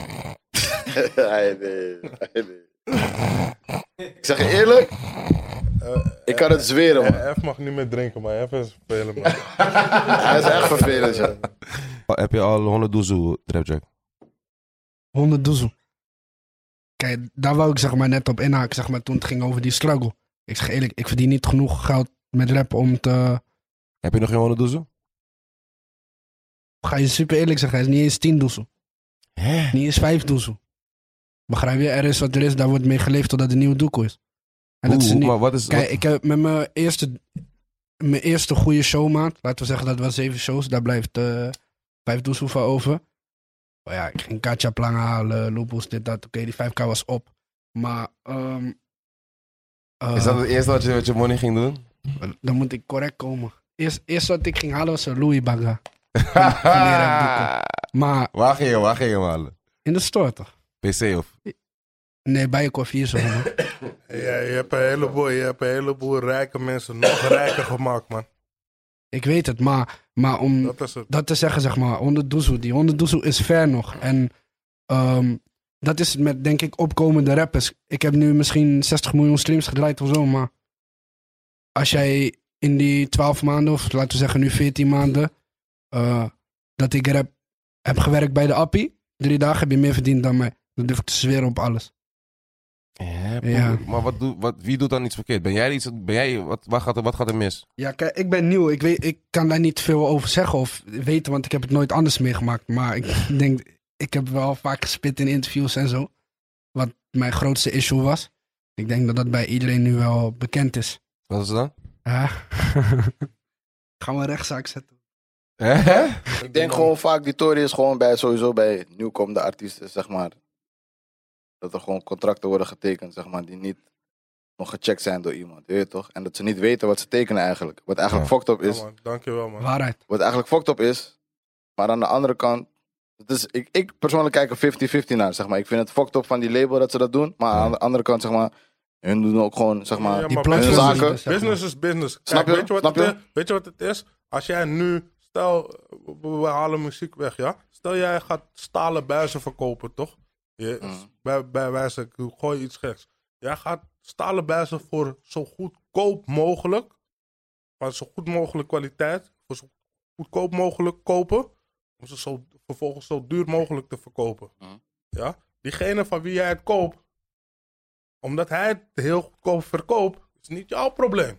nee. Ik zeg je eerlijk, ik kan het zweren, man. F mag niet meer drinken, maar F is vervelend, man. Hij is echt vervelend, ja. Heb je al 100 doezoe, Trapjack? 100 doezel. Kijk, daar wou ik zeg maar net op inhaken, zeg maar, toen het ging over die struggle. Ik zeg eerlijk, ik verdien niet genoeg geld met rappen om te... Heb je nog geen 100 doezoe? Ga je super eerlijk zeggen, hij is niet eens 10 doezel. Niet eens 5 doezel. Begrijp je? Er is wat er is, daar wordt mee geleefd totdat de nieuwe doekoe is. En dat is niet... Maar wat is... Kijk, ik heb met mijn eerste goede showmaand, laten we zeggen dat was 7 shows, daar blijft 5 doezel van over. Oh ja, ik ging Katja Plangen halen, Lopus, dit, dat. Oké, die 5k was op. Maar... is dat het eerste wat je met je money ging doen? Dan moet ik correct komen. Eerst wat ik ging halen was een Louis Bagga. Maar Waar ging je hem halen? in de store toch? PC of? Nee, bij je koffie zo. Man. Ja, je hebt een heleboel rijke mensen nog rijker gemaakt, man. Ik weet het, maar om Dat is het. dat te zeggen, zeg maar, 100 doezoe. Die 100 doezoe is ver nog. En dat is het met, denk ik, opkomende rappers. Ik heb nu misschien 60 miljoen streams gedraaid of zo, maar als jij in die 12 maanden, of laten we zeggen nu 14 maanden, dat ik heb gewerkt bij de Appie, 3 dagen heb je meer verdiend dan mij. Dat durf ik te zweren op alles. Ja. Maar wie doet dan iets verkeerd? Wat gaat er mis? Ja, kijk, ik ben nieuw. Ik kan daar niet veel over zeggen of weten, want ik heb het nooit anders meegemaakt. Maar ik denk, ik heb wel vaak gespit in interviews en zo. Wat mijn grootste issue was. Ik denk dat dat bij iedereen nu wel bekend is. Wat is het dan? Ja. Gaan we een rechtszaak zetten. Ik denk gewoon vaak, die tory is gewoon sowieso bij nieuwkomende artiesten, zeg maar. Dat er gewoon contracten worden getekend, zeg maar, die niet nog gecheckt zijn door iemand, weet je toch? En dat ze niet weten wat ze tekenen eigenlijk. Wat eigenlijk Ja. fucked up is. Ja, man. Dankjewel, man. Waarheid. Wat eigenlijk fucked up is. Maar aan de andere kant. Ik persoonlijk kijk er 50-50 naar, zeg maar. Ik vind het fucked up van die label dat ze dat doen. Maar aan de andere kant, zeg maar. Hun doen ook gewoon, zeg maar. Ja, Die maar hun platforms zaken. die- zeg maar. Business is business. Snap Kijk, je? weet je wat het is? Als jij nu, stel, we halen muziek weg, ja? Stel jij gaat stalen buizen verkopen, toch? Bij wijze, ik gooi iets geks. Jij gaat stalen buizen voor zo goedkoop mogelijk, maar zo goed mogelijk kwaliteit, voor zo goedkoop mogelijk kopen, om ze vervolgens zo duur mogelijk te verkopen. Ja? Diegene van wie jij het koopt, omdat hij het heel goedkoop verkoopt, is niet jouw probleem.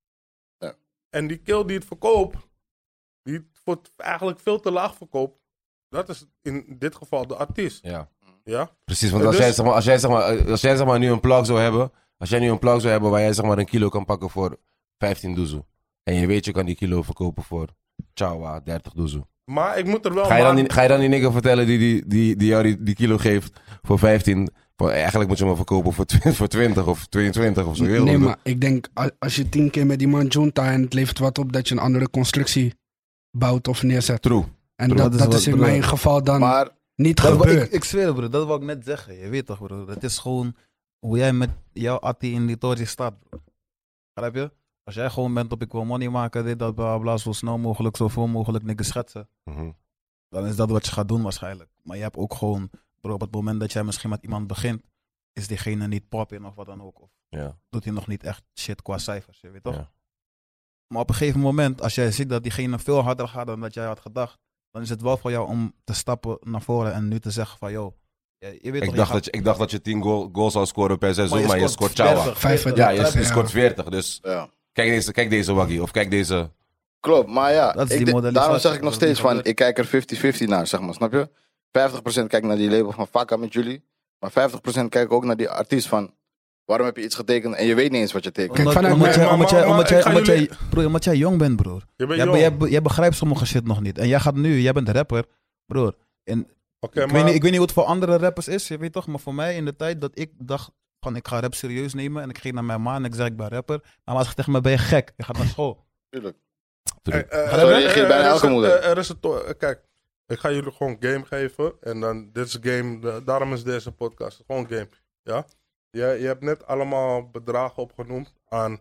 Ja. En die kill die het verkoopt, die het voor eigenlijk veel te laag verkoopt, dat is in dit geval de artiest. Ja. Ja? Precies, want En als dus- jij zeg maar nu een plug zou hebben, als jij nu een plug zou hebben waar jij zeg maar een kilo kan pakken voor 15 doezoe. En je weet je kan die kilo verkopen voor ciao, 30 doezoe. Maar ik moet er wel... Ga je dan die nigger vertellen die jou die kilo geeft voor 15? Eigenlijk moet je hem verkopen voor 20 of 22 of zo. Heel Nee, goed. maar ik denk als je 10 keer met die man Junta en het levert wat op dat je een andere constructie bouwt of neerzet. True. En Bro, dat is in bro. mijn geval dan Maar niet Dat wou- gebeurd. ik zweer, bro, dat wou ik net zeggen. Je weet toch, bro. Dat is gewoon hoe jij met jouw attie in die tory staat, bro. Begrijp je? Als jij gewoon bent op ik wil money maken, dit, dat, bla, bla, zo snel mogelijk, zoveel mogelijk niks schetsen. Mhm. Dan is dat wat je gaat doen waarschijnlijk. Maar je hebt ook gewoon, bro, op het moment dat jij misschien met iemand begint, is diegene niet poppin of wat dan ook. Of Ja. doet hij nog niet echt shit qua cijfers, je weet toch? Ja. Maar op een gegeven moment, als jij ziet dat diegene veel harder gaat dan dat jij had gedacht, dan is het wel voor jou om te stappen naar voren en nu te zeggen van, yo, je weet toch, Ik dacht dat je 10 goals zou scoren per seizoen, maar je scoort 40, ciao. 35. Ja, je Ja. scoort 40. Dus ja. kijk deze waggie of kijk deze. Klopt, maar ja, Dat is die modalisatie, daarom zeg ik nog dat is steeds niet van, ik kijk er 50-50 naar, zeg maar, snap je? 50% kijk naar die label van Fakka met jullie, maar 50% kijk ook naar die artiest van, waarom heb je iets getekend en je weet niet eens wat je tekent. Kijk, vanuit omdat mijn- omdat jij jong bent, broer. Je bent jong. Jij begrijpt sommige shit nog niet. En jij bent rapper, broer. En Oké, ik weet niet hoe het voor andere rappers is, je weet toch? Maar voor mij in de tijd dat ik dacht van ik ga rap serieus nemen en ik ging naar mijn ma en ik zei ik ben rapper. Maar als ik tegen me ben je gek, je gaat naar school. Tuurlijk. Zo reageert bijna elke moeder. Kijk, ik ga jullie gewoon game geven. En dan, dit is game, daarom is deze podcast. Gewoon game, ja? Je hebt net allemaal bedragen opgenoemd aan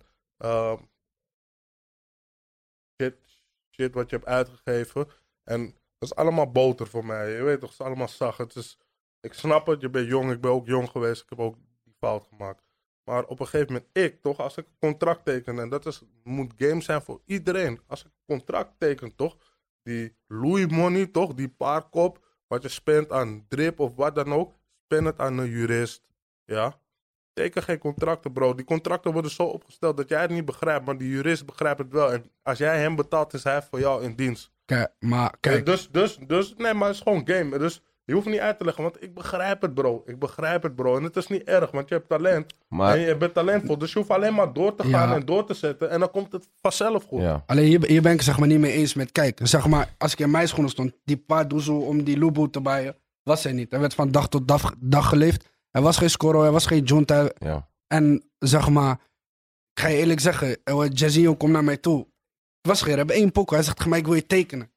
shit wat je hebt uitgegeven. En dat is allemaal boter voor mij. Je weet toch, het is allemaal zacht. Ik snap het, je bent jong, ik ben ook jong geweest. Ik heb ook die fout gemaakt. Maar op een gegeven moment, als ik een contract teken, en dat moet game zijn voor iedereen. Als ik een contract teken, toch, die Louis money, toch, die paarkop, wat je spendt aan drip of wat dan ook, spend het aan een jurist, ja. Teken geen contracten, bro. Die contracten worden zo opgesteld dat jij het niet begrijpt, maar die jurist begrijpt het wel. En als jij hem betaalt, is hij voor jou in dienst. Kijk, Nee, maar het is gewoon game. Dus je hoeft niet uit te leggen, want ik begrijp het, bro. En het is niet erg, want je hebt talent. Maar En je bent talentvol, dus je hoeft alleen maar door te gaan en door te zetten. En dan komt het vanzelf goed. ja. alleen hier ben ik zeg maar niet mee eens met, kijk, zeg maar, als ik in mijn schoenen stond, die paar doezel om die Lubu te buien, was er niet. Er werd van dag tot dag geleefd. Er was geen Scoro, er was geen Junta. Ja. En zeg maar, ik ga je eerlijk zeggen, Jazzinho komt naar mij toe. Ik was geen, heb 1 pokoe. Hij zegt tegen mij, ik wil je tekenen.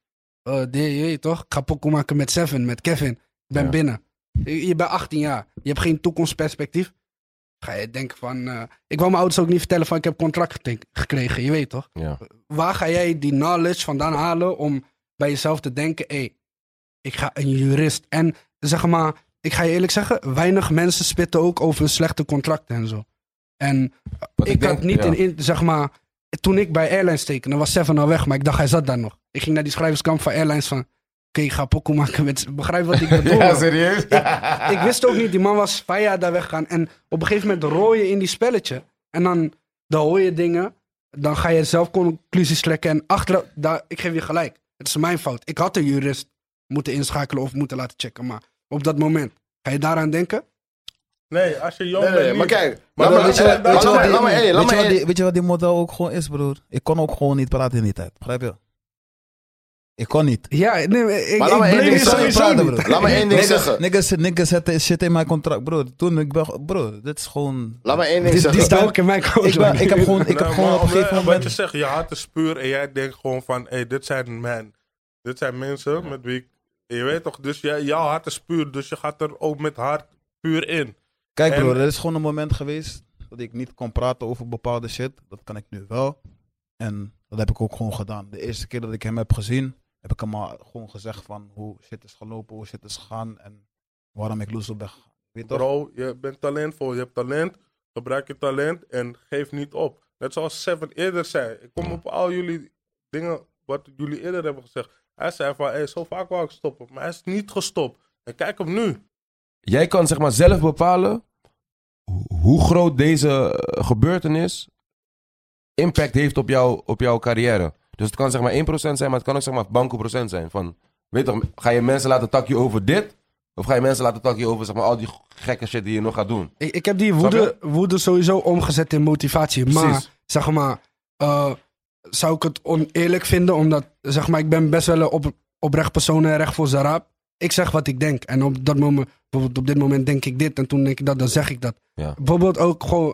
Je toch? Ik ga pokoe maken met Seven, met Kevin. Ik ben binnen. Je bent 18 jaar. Je hebt geen toekomstperspectief. Ga je denken van... ik wou mijn ouders ook niet vertellen van ik heb contract gekregen. Je weet toch? Ja. Waar ga jij die knowledge vandaan halen om bij jezelf te denken... ik ga een jurist. En zeg maar, ik ga je eerlijk zeggen... weinig mensen spitten ook over slechte contracten en zo. En ik had niet zeg maar... Toen ik bij Airlines tekende, was Seven al weg. Maar ik dacht, hij zat daar nog. Ik ging naar die schrijverskamp van Airlines van... Oké, ik ga pokoe maken met... Begrijp wat ik bedoel? Ja, serieus? Ik wist ook niet, die man was 5 jaar daar weggegaan. En op een gegeven moment rooi je in die spelletje. En dan hoor je dingen. Dan ga je zelf conclusies trekken. En achteraf, ik geef je gelijk. Het is mijn fout. Ik had een jurist moeten inschakelen of moeten laten checken. Maar op dat moment, ga je daaraan denken? Nee, als je jong bent Nee, niet. maar kijk. Weet je wat die model ook gewoon is, broer? Ik kon ook gewoon niet praten in die tijd. Begrijp je? Ik kon niet. Ja, nee, Maar laat me één ding zeggen. sowieso niet. Laat me één ding zeggen. Niggas zetten shit in mijn contract, bro. Toen ik ben, bro, dit is gewoon... Laat me één ding Die zeggen. staat ook in mijn contract. Ik heb gewoon op een gegeven Wat je moment... zegt, je hart is puur en jij denkt gewoon van, hey, dit zijn mensen met wie ik... Je weet toch, dus jouw hart is puur, dus je gaat er ook met hart puur in. Kijk En- bro, er is gewoon een moment geweest dat ik niet kon praten over bepaalde shit. Dat kan ik nu wel. En dat heb ik ook gewoon gedaan. De eerste keer dat ik hem heb gezien, heb ik hem al gewoon gezegd van hoe shit is gelopen, hoe shit is gegaan en waarom ik loose op ben gegaan. Weet je toch? Bro, je bent talentvol, je hebt talent, gebruik je talent en geef niet op. Net zoals Seven eerder zei, ik kom op al jullie dingen, wat jullie eerder hebben gezegd. Hij zei van, hey, zo vaak wou ik stoppen, maar hij is niet gestopt. En kijk hem nu. Jij kan zeg maar zelf bepalen hoe groot deze gebeurtenis impact heeft op jouw carrière. Dus het kan zeg maar 1% zijn, maar het kan ook zeg maar banco procent zijn. Van, weet toch, ga je mensen laten takje over dit? Of ga je mensen laten takje over zeg maar al die gekke shit die je nog gaat doen? Ik heb die Snap woede sowieso omgezet in motivatie. Maar, Precies. zeg maar, zou ik het oneerlijk vinden, omdat, zeg maar, ik ben best wel een oprecht persoon en recht voor zijn raap. Ik zeg wat ik denk. En op dat moment, bijvoorbeeld op dit moment denk ik dit en toen denk ik dat, dan zeg ik dat. Ja. Bijvoorbeeld ook gewoon,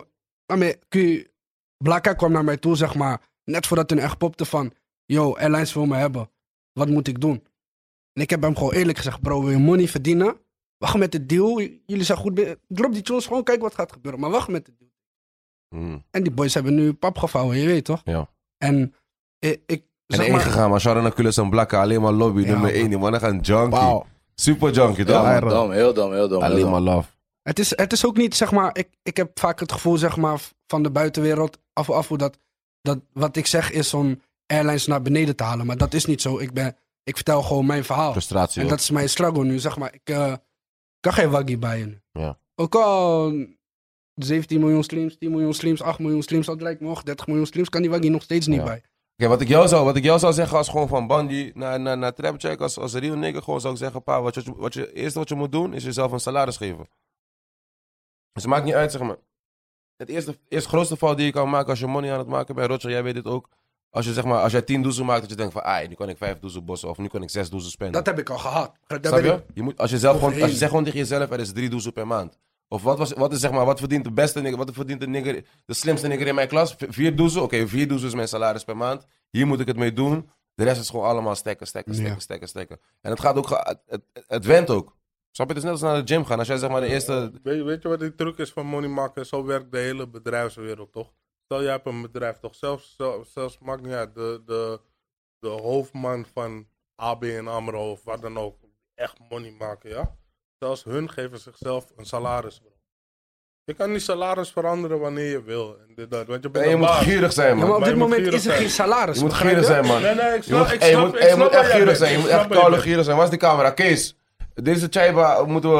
Blakka kwam naar mij toe, zeg maar, net voordat hij echt popte van, yo, Airlines wil me hebben. Wat moet ik doen? En ik heb hem gewoon eerlijk gezegd, bro, wil je money verdienen? Wacht met de deal. Jullie zijn goed. Drop die tunes gewoon, kijk wat gaat gebeuren. Maar wacht met de deal. En die boys hebben nu pap gevouwen, je weet toch? Ja. En ik En zeg maar, ingegaan, maar Sharon Akulis en Blakka, alleen maar lobby, Ja, nummer man. 1. Die mannen gaan junkie. Wauw. Super junkie, toch? Ja, man, dom, heel dom, heel dom. Alleen maar love. het is ook niet, zeg maar, ik heb vaak het gevoel, zeg maar, van de buitenwereld af hoe dat wat ik zeg is om airlines naar beneden te halen. Maar dat is niet zo. Ik vertel gewoon mijn verhaal. Frustratie. En ook. dat is mijn struggle nu, zeg maar. Ik kan geen waggie bij je nu. Ja. Ook al 17 miljoen streams, 10 miljoen streams, 8 miljoen streams, dat lijkt me nog 30 miljoen streams, kan die waggie nog steeds niet Ja. bij. Oké, wat ik jou zou zeggen als gewoon van Bandy naar Trapcheck, als real nigger, gewoon zou ik zeggen, pa, eerste wat je moet doen, is jezelf een salaris geven. Dus het maakt niet uit, zeg maar. Het eerste grootste fout die je kan maken als je money aan het maken bent, Roger, jij weet dit ook. Als jij 10 doezel maakt, dat je denkt van, nu kan ik 5 doezel bossen, of nu kan ik 6 doezel spenden. Dat heb ik al gehad. Daar Snap ben je? ik- Als je zegt gewoon tegen jezelf, er is 3 doezel per maand. Of wat verdient de beste nigger, wat verdient de slimste nigger in mijn klas? 4 doezel? Oké, 4 doezel is mijn salaris per maand. Hier moet ik het mee doen. De rest is gewoon allemaal stekken. En het gaat ook, het went ook. Snap je? Het is net als naar de gym gaan. Als jij zeg maar de eerste... Weet je wat die truc is van money maken? Zo werkt de hele bedrijfswereld, toch? Stel, jij hebt een bedrijf, toch? Zelfs maakt niet uit, de hoofdman van ABN AMRO of wat dan ook, echt money maken, ja? Zelfs hun geven zichzelf een salaris, bro. Je kan die salaris veranderen wanneer je wil. En dit, dat, want je bent Nee, je een moet baas. gierig zijn, Ja, man. maar op Maar dit je moet moment gierig is er zijn. geen salaris. Je moet begrijp gierig zijn, man. Nee, ik Je snap, moet ik echt snap wat jij gierig bent. zijn. Je moet Ik snap echt wat je koude bent. gierig zijn. Waar is die camera? Kees. Deze chaiba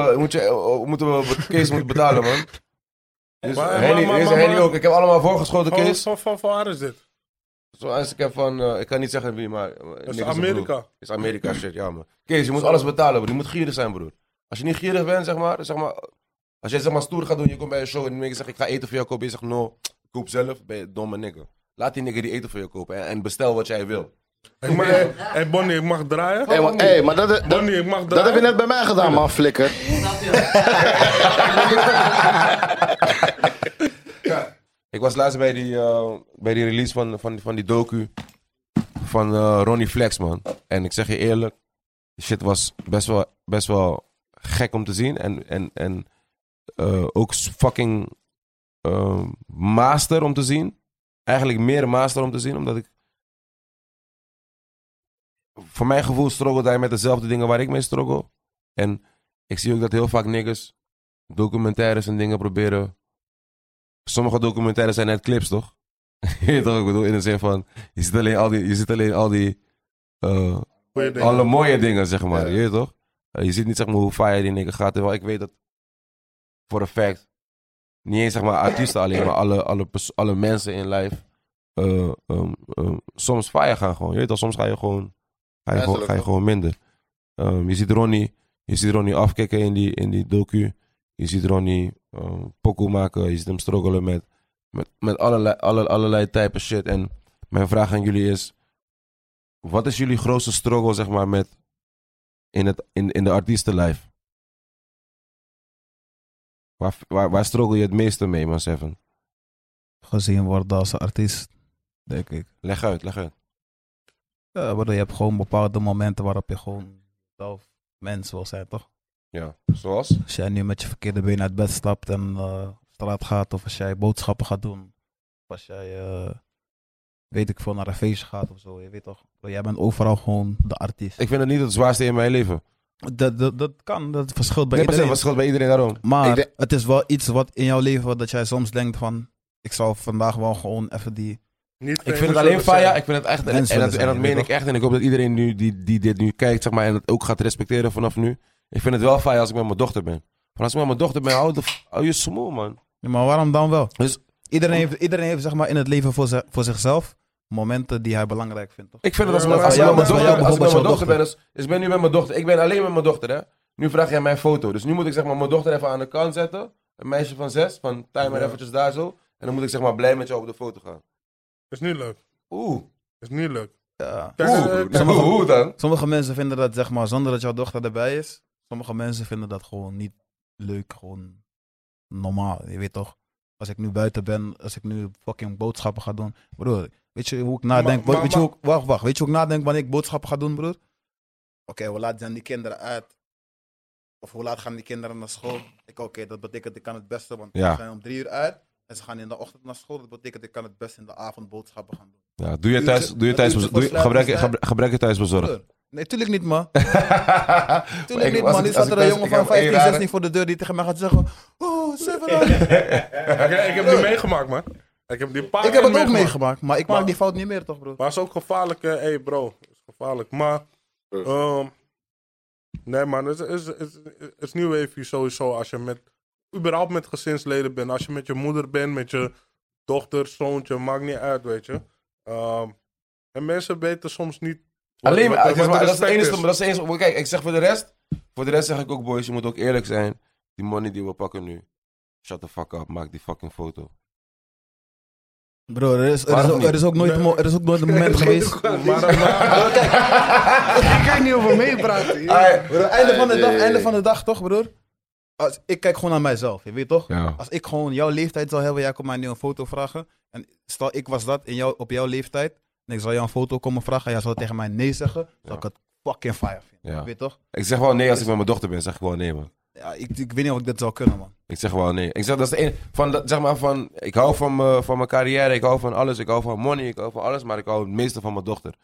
Kees moet betalen, man. Dus Henny ook. Ik heb allemaal voorgeschoten, Kees. Van waar is dit? Zoals ik heb van, ik kan niet zeggen wie, maar... Dat is Amerika. Is Amerika shit, ja, man. Kees, je moet alles betalen, broer. Je moet gierig zijn, broer. Als je niet gierig bent, zeg maar... Als jij zeg maar stoer gaat doen, je komt bij een show en je zegt, ik ga eten voor jou kopen. Je zegt, no, koop zelf. Ben je domme nigger. Laat die nigger die eten voor je kopen en bestel wat jij wil. Hey Bonnie, ik mag draaien? Maar Bonnie, ik mag dat draaien? heb je net bij mij gedaan, man, flikker. Ik was laatst bij die release van die docu van Ronnie Flex, man. En ik zeg je eerlijk, die shit was best wel gek om te zien. En ook fucking master om te zien. Eigenlijk meer master om te zien, omdat ik... Voor mijn gevoel struggelt hij met dezelfde dingen waar ik mee struggle. En ik zie ook dat heel vaak niggas documentaires en dingen proberen... Sommige documentaires zijn net clips, toch? Je weet toch, ik bedoel, in de zin van... Je ziet alleen al die Goeie dingen. alle mooie dingen, zeg maar. Je weet toch? Je ziet niet, zeg maar, hoe fire die nigga gaat. Terwijl ik weet dat... Voor een fact... Niet eens, zeg maar, artiesten alleen, maar alle mensen in life... soms fire gaan gewoon. Je weet toch, soms ga je gewoon minder. Je ziet Ronnie afkicken in die docu. Je ziet Ronnie pokoe maken. Je ziet hem struggelen met allerlei type shit. En mijn vraag aan jullie is... Wat is jullie grootste struggle, zeg maar, met in de artiestenlijf? Waar struggle je het meeste mee, man, Seven? Gezien worden als artiest, denk ik. Leg uit. Ja, maar je hebt gewoon bepaalde momenten waarop je gewoon zelf mens wil zijn, toch? Ja, zoals? Als jij nu met je verkeerde been uit bed stapt en op straat gaat, of als jij boodschappen gaat doen, of als jij, weet ik veel, naar een feestje gaat of zo, je weet toch? Jij bent overal gewoon de artiest. Ik vind het niet het zwaarste in mijn leven. Dat kan, dat verschilt bij Nee, iedereen. dat verschilt bij iedereen daarom. Maar het is wel iets wat in jouw leven, dat jij soms denkt van, ik zou vandaag wel gewoon even die... Niet Ik vind het alleen faya. Ik vind het echt, Mens willen zijn, en dat je meen weet ik echt. En ik hoop dat iedereen nu die dit nu kijkt, zeg maar, en het ook gaat respecteren vanaf nu. Ik vind het wel faya als ik met mijn dochter ben. Want als ik met mijn dochter ben, hou je smoel, man. Ja, maar waarom dan wel? Dus Iedereen heeft zeg maar in het leven voor zichzelf momenten die hij belangrijk vindt, toch? ik vind het als Ja, ik met ja, mijn maar voor jou dochter bijvoorbeeld ben, jouw dus ik ben nu met mijn dochter. Ik ben alleen met mijn dochter, hè. Nu vraag jij mijn foto. Dus nu moet ik zeg maar mijn dochter even aan de kant zetten. Een meisje van 6, van timer eventjes daar zo. En dan moet ik zeg maar blij met jou op de foto gaan. Is niet leuk. Oeh. Is niet leuk. Ja. Kijk, Hoe dan? Sommige mensen vinden dat, zeg maar, zonder dat jouw dochter erbij is. Sommige mensen vinden dat gewoon niet leuk, gewoon normaal. Je weet toch? Als ik nu buiten ben, als ik nu fucking boodschappen ga doen. Broer, weet je hoe ik nadenk? Wacht. Weet je hoe ik nadenk wanneer ik boodschappen ga doen, broer? Oké, hoe laat zijn die kinderen uit? Of hoe laat gaan die kinderen naar school? Oké, dat betekent ik kan het beste, want Ja. ze zijn om 3 uur uit. En ze gaan in de ochtend naar school. Dat betekent ik kan het beste in de avond boodschappen gaan doen. Ja, gebruik je thuisbezorgd? Broer, nee, tuurlijk niet, man. Tuurlijk Tuurlijk niet, man. Nu staat er een jongen van 15, 16 voor de deur die tegen mij gaat zeggen... Oh, 7 ik heb die meegemaakt, man. Ik heb die paar Ik heb keer het ook meegemaakt, maar ik Maar- maak die fout niet meer, toch, bro? Maar het is ook gevaarlijk, hey bro. Het is gevaarlijk. Maar, nee man, het is nieuw even sowieso als je überhaupt met gezinsleden bent. Als je met je moeder bent, met je dochter, zoontje, maakt niet uit, weet je. En mensen weten soms niet... Alleen, wat dat is het respect enige. is. Dat is het enige. Kijk, ik zeg voor de rest zeg ik ook, boys, je moet ook eerlijk zijn. Die money die we pakken nu. Shut the fuck up, maak die fucking foto. Bro, er is ook nooit een moment geweest. Maar Ik kan niet over meepraten. Bro, einde van de dag, toch, broer? Ik kijk gewoon naar mijzelf, je weet toch? Ja. Als ik gewoon jouw leeftijd zou hebben, jij komt mij nu een foto vragen. En stel, ik was dat op jouw leeftijd. En ik zou jou een foto komen vragen. En jij zou tegen mij nee zeggen. Zou ik het fucking fire vinden. Ja. Je weet toch? Ik zeg wel nee als ik met mijn dochter ben. Zeg ik wel nee, man. Ja, ik weet niet of ik dit zou kunnen, man. Ik zeg wel nee. Ik zeg, dat is de ene. Zeg maar van. Ik hou van mijn carrière. Ik hou van alles. Ik hou van money. Ik hou van alles. Maar ik hou het meeste van mijn dochter.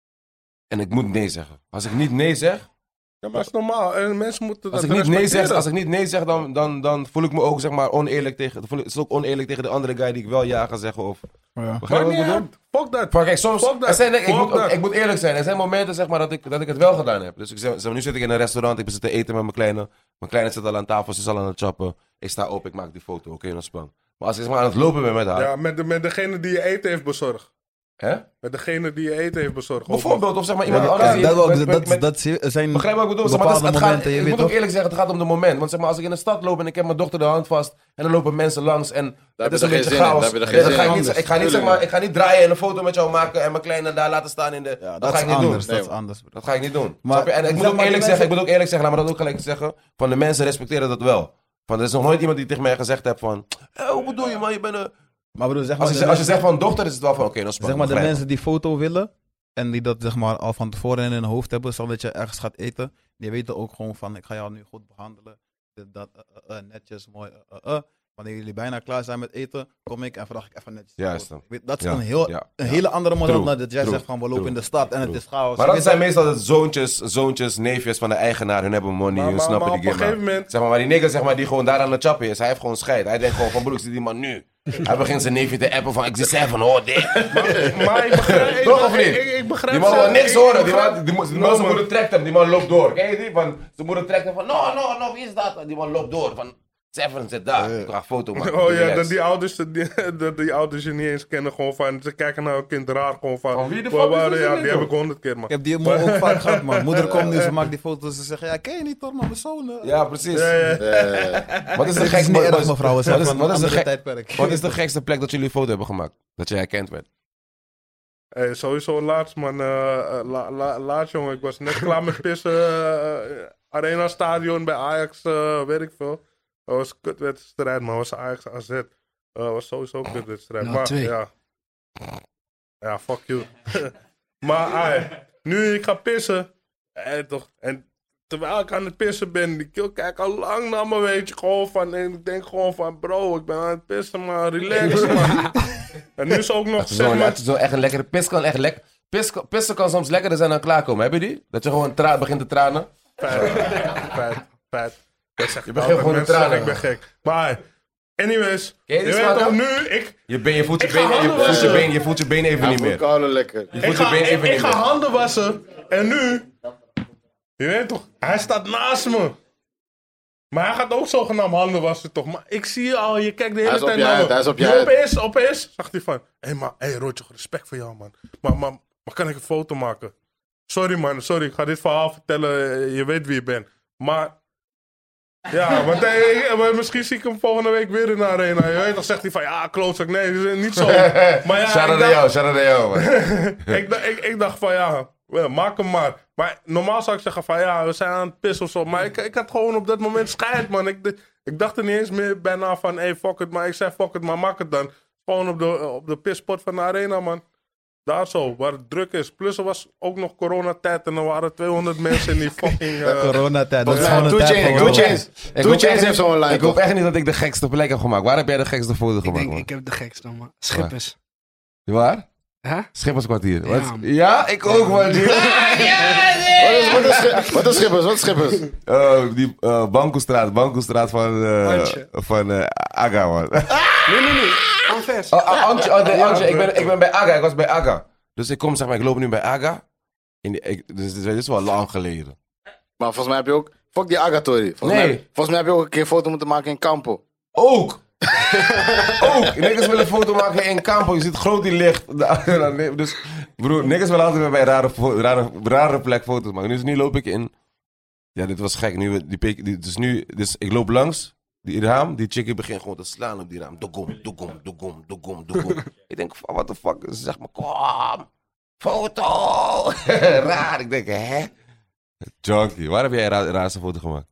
En ik moet nee zeggen. Als ik niet nee zeg. ja, maar het is normaal. En mensen moeten Als dat ik respecteren. niet nee zeg, dan voel ik me ook zeg maar oneerlijk tegen. Het is ook oneerlijk tegen de andere guy die ik wel ja ga zeggen. Of, Ja. begrijp je Maakt wat ik niet bedoel? uit. Fuck dat. Maar kijk, soms. Fuck that. Ik moet eerlijk zijn. Er zijn momenten zeg maar, dat ik het wel gedaan heb. Dus nu zit ik in een restaurant. Ik ben zitten eten met mijn kleine. Mijn kleine zit al aan tafel. Ze is al aan het chappen. Ik sta op. Ik maak die foto. Oké, ontspan. Maar als ik zeg maar, aan het lopen ben met haar. Ja, met degene die je eten heeft bezorgd. Hè? Met degene die je eten heeft bezorgd. Bijvoorbeeld, of zeg maar iemand Ja, anders. dat zijn Begrijp wat ik bedoel? Zeg maar, bepaalde momenten, je ik weet moet ook toch? eerlijk zeggen, het gaat om de moment. Want zeg maar, als ik in de stad loop en ik heb mijn dochter de hand vast. En dan lopen mensen langs en het is je een er beetje geen zin in, chaos. daar heb je er Dus geen dan ga zin ik in. niet, ik ga niet, zeg maar, ik ga niet draaien en een foto met jou maken en mijn kleine daar laten staan in de... Ja, dat ga ik niet anders, doen. dat is anders, bro. Dat ga ik niet doen. Maar- Snap je? En ik moet zeg ook maar, eerlijk die zeggen, laat me dat ook gelijk zeggen. Van de mensen respecteren dat wel. Van, er is nog nooit iemand die tegen mij gezegd heeft van... hoe bedoel je man, je bent een... Maar broer, zeg maar, Als je zegt van dochter, is het wel van oké, dan zeg maar de begrijp ik. mensen die foto willen en die dat zeg maar al van tevoren in hun hoofd hebben, stel dat je ergens gaat eten, die weten ook gewoon van ik ga jou nu goed behandelen, dat netjes, mooi, Wanneer jullie bijna klaar zijn met eten, kom ik en vraag ik even netjes. Juist dan. Ik weet, dat is Ja, een hele andere model True, dan dat jij true, zegt van we lopen true, in de stad en het true. is chaos. Maar Je dat weet zijn meestal de zoontjes, neefjes van de eigenaar. Hun hebben money, Maar- hun maar- snappen maar die op een game. gegeven moment- Zeg maar die nigger zeg maar, die gewoon daar aan het chappen is, hij heeft gewoon scheid. Hij denkt gewoon van broek, zit die man nu. Hij begint zijn neefje te appen van ik zie 7, hoor dit. Maar ik begrijp... Toch of niet? Ik begrijp... Die man wil niks ik horen. begrijp- Die man zijn moeder trekt hem, die man loopt door. Ken je die? Van, zijn moeder trekt hem van no, wie is dat? Die man loopt door. Van 7 zit daar. Ik ga een foto maken. Oh ja, Relax. dat die ouders je niet eens kennen. Gewoon van, ze kijken naar hun kind raar. Gewoon van, Van wie de fuck is ja, dit die nu, heb joh? ik 100 keer, man. Ik heb die man ook vaak gehad, man. Moeder komt nu, ze maakt die foto's. Ze zegt, ja, ken je niet toch, man, mijn zoon. Ja, precies. Eh, Wat is de Het is gekste niet erg, mevrouw. wat Wat is- wat is de gek- tijdperk. Wat is de gekste plek dat jullie een foto hebben gemaakt? Dat je herkend werd? Sowieso laatst, man. Laatst, jongen. Ik was net klaar met pissen. Arena Stadion bij Ajax, weet ik veel. Dat was een kutwedstrijd, man. Dat was Ajax AZ. Dat was sowieso een kutwedstrijd. Maar 0-2. ja, fuck you. Maar nu ik ga pissen. Toch. En terwijl ik aan het pissen ben, die kill kijkt al lang naar me, weet je. Gewoon van, en ik denk gewoon van, bro, ik ben aan het pissen, man. Relax, man. En nu is ook nog, zeg maar... Zo echt een lekkere pis kan echt lekker... Pissen kan soms lekkerder zijn dan klaarkomen. Heb je die? Dat je gewoon begint te tranen? Feit. Dat zeg Je begint gewoon te mensen tranen. zeggen, ik ben gek. Maar, anyways. Ken je die Je weet smaak toch, dan? nu, Je voelt je Ik ga been, handen wassen. je voelt je been even Hij niet voelt meer. koude lekker. Je voelt je been even ik niet ga meer. handen wassen. En nu, je weet toch, hij staat naast me. Maar hij gaat ook zogenaamd handen wassen, toch? Maar ik zie je al, je kijkt de hele Hij is op tijd je naar uit, me. hij is op je Nu uit. opeens, zegt hij van... Hé, Rotjoch, respect voor jou, man. Maar kan ik een foto maken? Sorry, man, sorry. Ik ga dit verhaal vertellen. Je weet wie je bent. Maar... Ja, want misschien zie ik hem volgende week weer in de arena. Je weet, dan zegt hij van, ja, klootzak. Nee, dat is niet zo. Maar ja, Shout-out naar jou, man. ik dacht van, ja, maak hem maar. Maar normaal zou ik zeggen van, ja, we zijn aan het pissen of zo. Maar ik had gewoon op dat moment scheid, man. Ik dacht er niet eens meer bijna van, hey, fuck it. Maar ik zei, fuck it, maar maak het dan. Gewoon op de pisspot van de arena, man. Daar zo, waar het druk is. Plus er was ook nog coronatijd en er waren 200 mensen in die fucking... Coronatijd. Dat is Volgens mij, gewoon een tijd. 2 Chainz heeft zo'n lijn. Ik hoop toch? echt niet dat ik de gekste plek heb gemaakt. Waar heb jij de gekste foto Ik gemaakt, denk, man? ik heb de gekste, man. Schippers. Waar? Hè? Schipperskwartier. Ja, Wat? man. Ja, ik ook, man. Wat is Schippers? Die Bankoestraat Antje. van Aga, man. Nee. Anvers. Antje, Antje. Ik ben bij Aga. Ik was bij Aga. Dus ik kom, zeg maar, ik loop nu bij Aga. Dus dit is wel lang geleden. Maar volgens mij heb je ook... Fuck die Agatori. Volgens mij heb je ook een keer een foto moeten maken in Campo. Ook! Ook! Niggers willen een foto maken in Campo. Je ziet groot in licht. Dus, broer, niggers willen altijd bij een rare plek foto's maken. Nu loop ik in... Ja, dit was gek. Dus ik loop langs die raam. Die chickie begint gewoon te slaan op die raam. Dogom. Ik denk, what the fuck? Ze zegt me, kom! Foto! Raar. Ik denk, hè? Junkie. Waar heb jij een raarste foto gemaakt?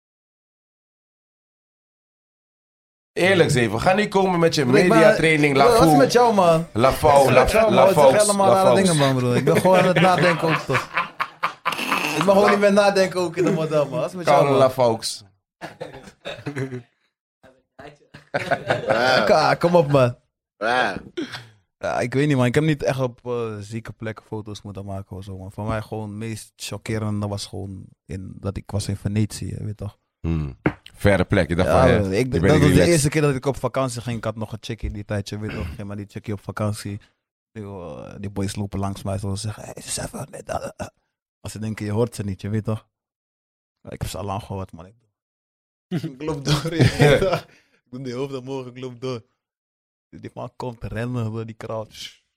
Eerlijk, Zeven. Ga niet komen met je mediatraining. Wat is met jou, man? La Faux. Ik zeg helemaal rare dingen, man, broer. Ik ben gewoon aan het nadenken ook, toch? Ik mag gewoon niet meer nadenken ook in de model, man. Wat is met jou, Koude man? La Faux. Kom op, man. Ja. Ja, ik weet niet, man. Ik heb niet echt op zieke plekken foto's moeten maken of zo, man. Voor mij gewoon het meest chockerende was gewoon dat ik was in Venetië, weet je toch? Verre plek. Je dacht Ja, van, dat was de eerste keer dat ik op vakantie ging. Ik had nog een chickie die tijdje, weet je toch? Ging maar die chickie op vakantie. Die boys lopen langs mij zo zeggen, hey, ze even net. Als ze denken, je hoort ze niet, je weet toch? Ik heb ze al lang gehoord, man. Ik loop door, je weet toch? Ik doe die hoofd omhoog, ik loop door. Die man komt rennen door die crowd.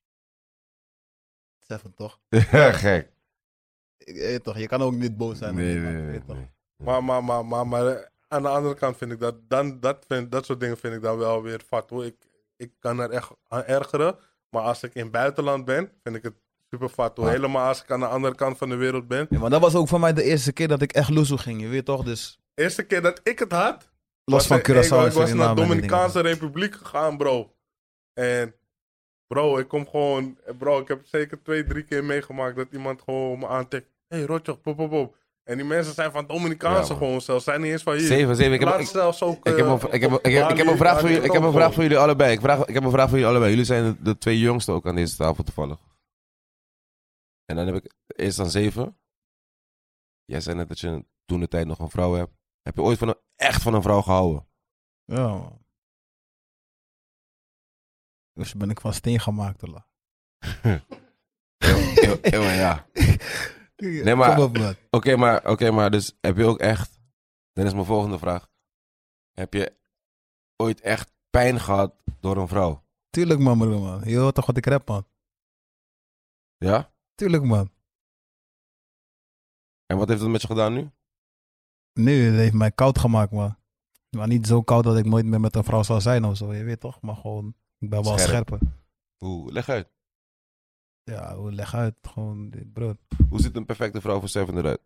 Zeg het toch? Gek. Toch? Je kan ook niet boos zijn. Nee. Maar aan de andere kant vind ik dat soort dingen vind ik dan wel weer fat, hoor. Ik kan er echt aan ergeren. Maar als ik in het buitenland ben, vind ik het super fat, hoor. Helemaal als ik aan de andere kant van de wereld ben. Ja, maar dat was ook voor mij de eerste keer dat ik echt loezo ging, je weet toch? Dus... De eerste keer dat ik het had, Los van Curaçao ik was naar de Dominicaanse Republiek gegaan, bro. En bro, ik kom gewoon... Bro, ik heb zeker 2-3 keer meegemaakt dat iemand gewoon me aantikt. Hé, Rotjoch, pop. En die mensen zijn van Dominicaanse gewoon zelfs. Zijn niet eens van hier. 7. Ik heb een vraag voor jullie allebei. Ik heb een vraag voor jullie allebei. Jullie zijn de 2 jongsten ook aan deze tafel toevallig. En dan heb ik eerst dan 7. Jij zei net dat je toen de tijd nog een vrouw hebt. Heb je ooit echt van een vrouw gehouden? Ja, man. Dus ben ik van steen gemaakt, hoor. Ja. Nee, maar... Kom op, man. Oké, maar dus heb je ook echt... Dan is mijn volgende vraag. Heb je ooit echt pijn gehad door een vrouw? Tuurlijk, man, broer, man. Je hoort toch wat ik rap, man? Ja? Tuurlijk, man. En wat heeft het met je gedaan nu? Nu, het heeft mij koud gemaakt, man. Maar niet zo koud dat ik nooit meer met een vrouw zou zijn of zo, je weet toch? Maar gewoon, ik ben wel Scherp. scherper. Leg uit. Ja, hoe leg uit? Gewoon dit brood. Hoe ziet een perfecte vrouw voor Seven eruit?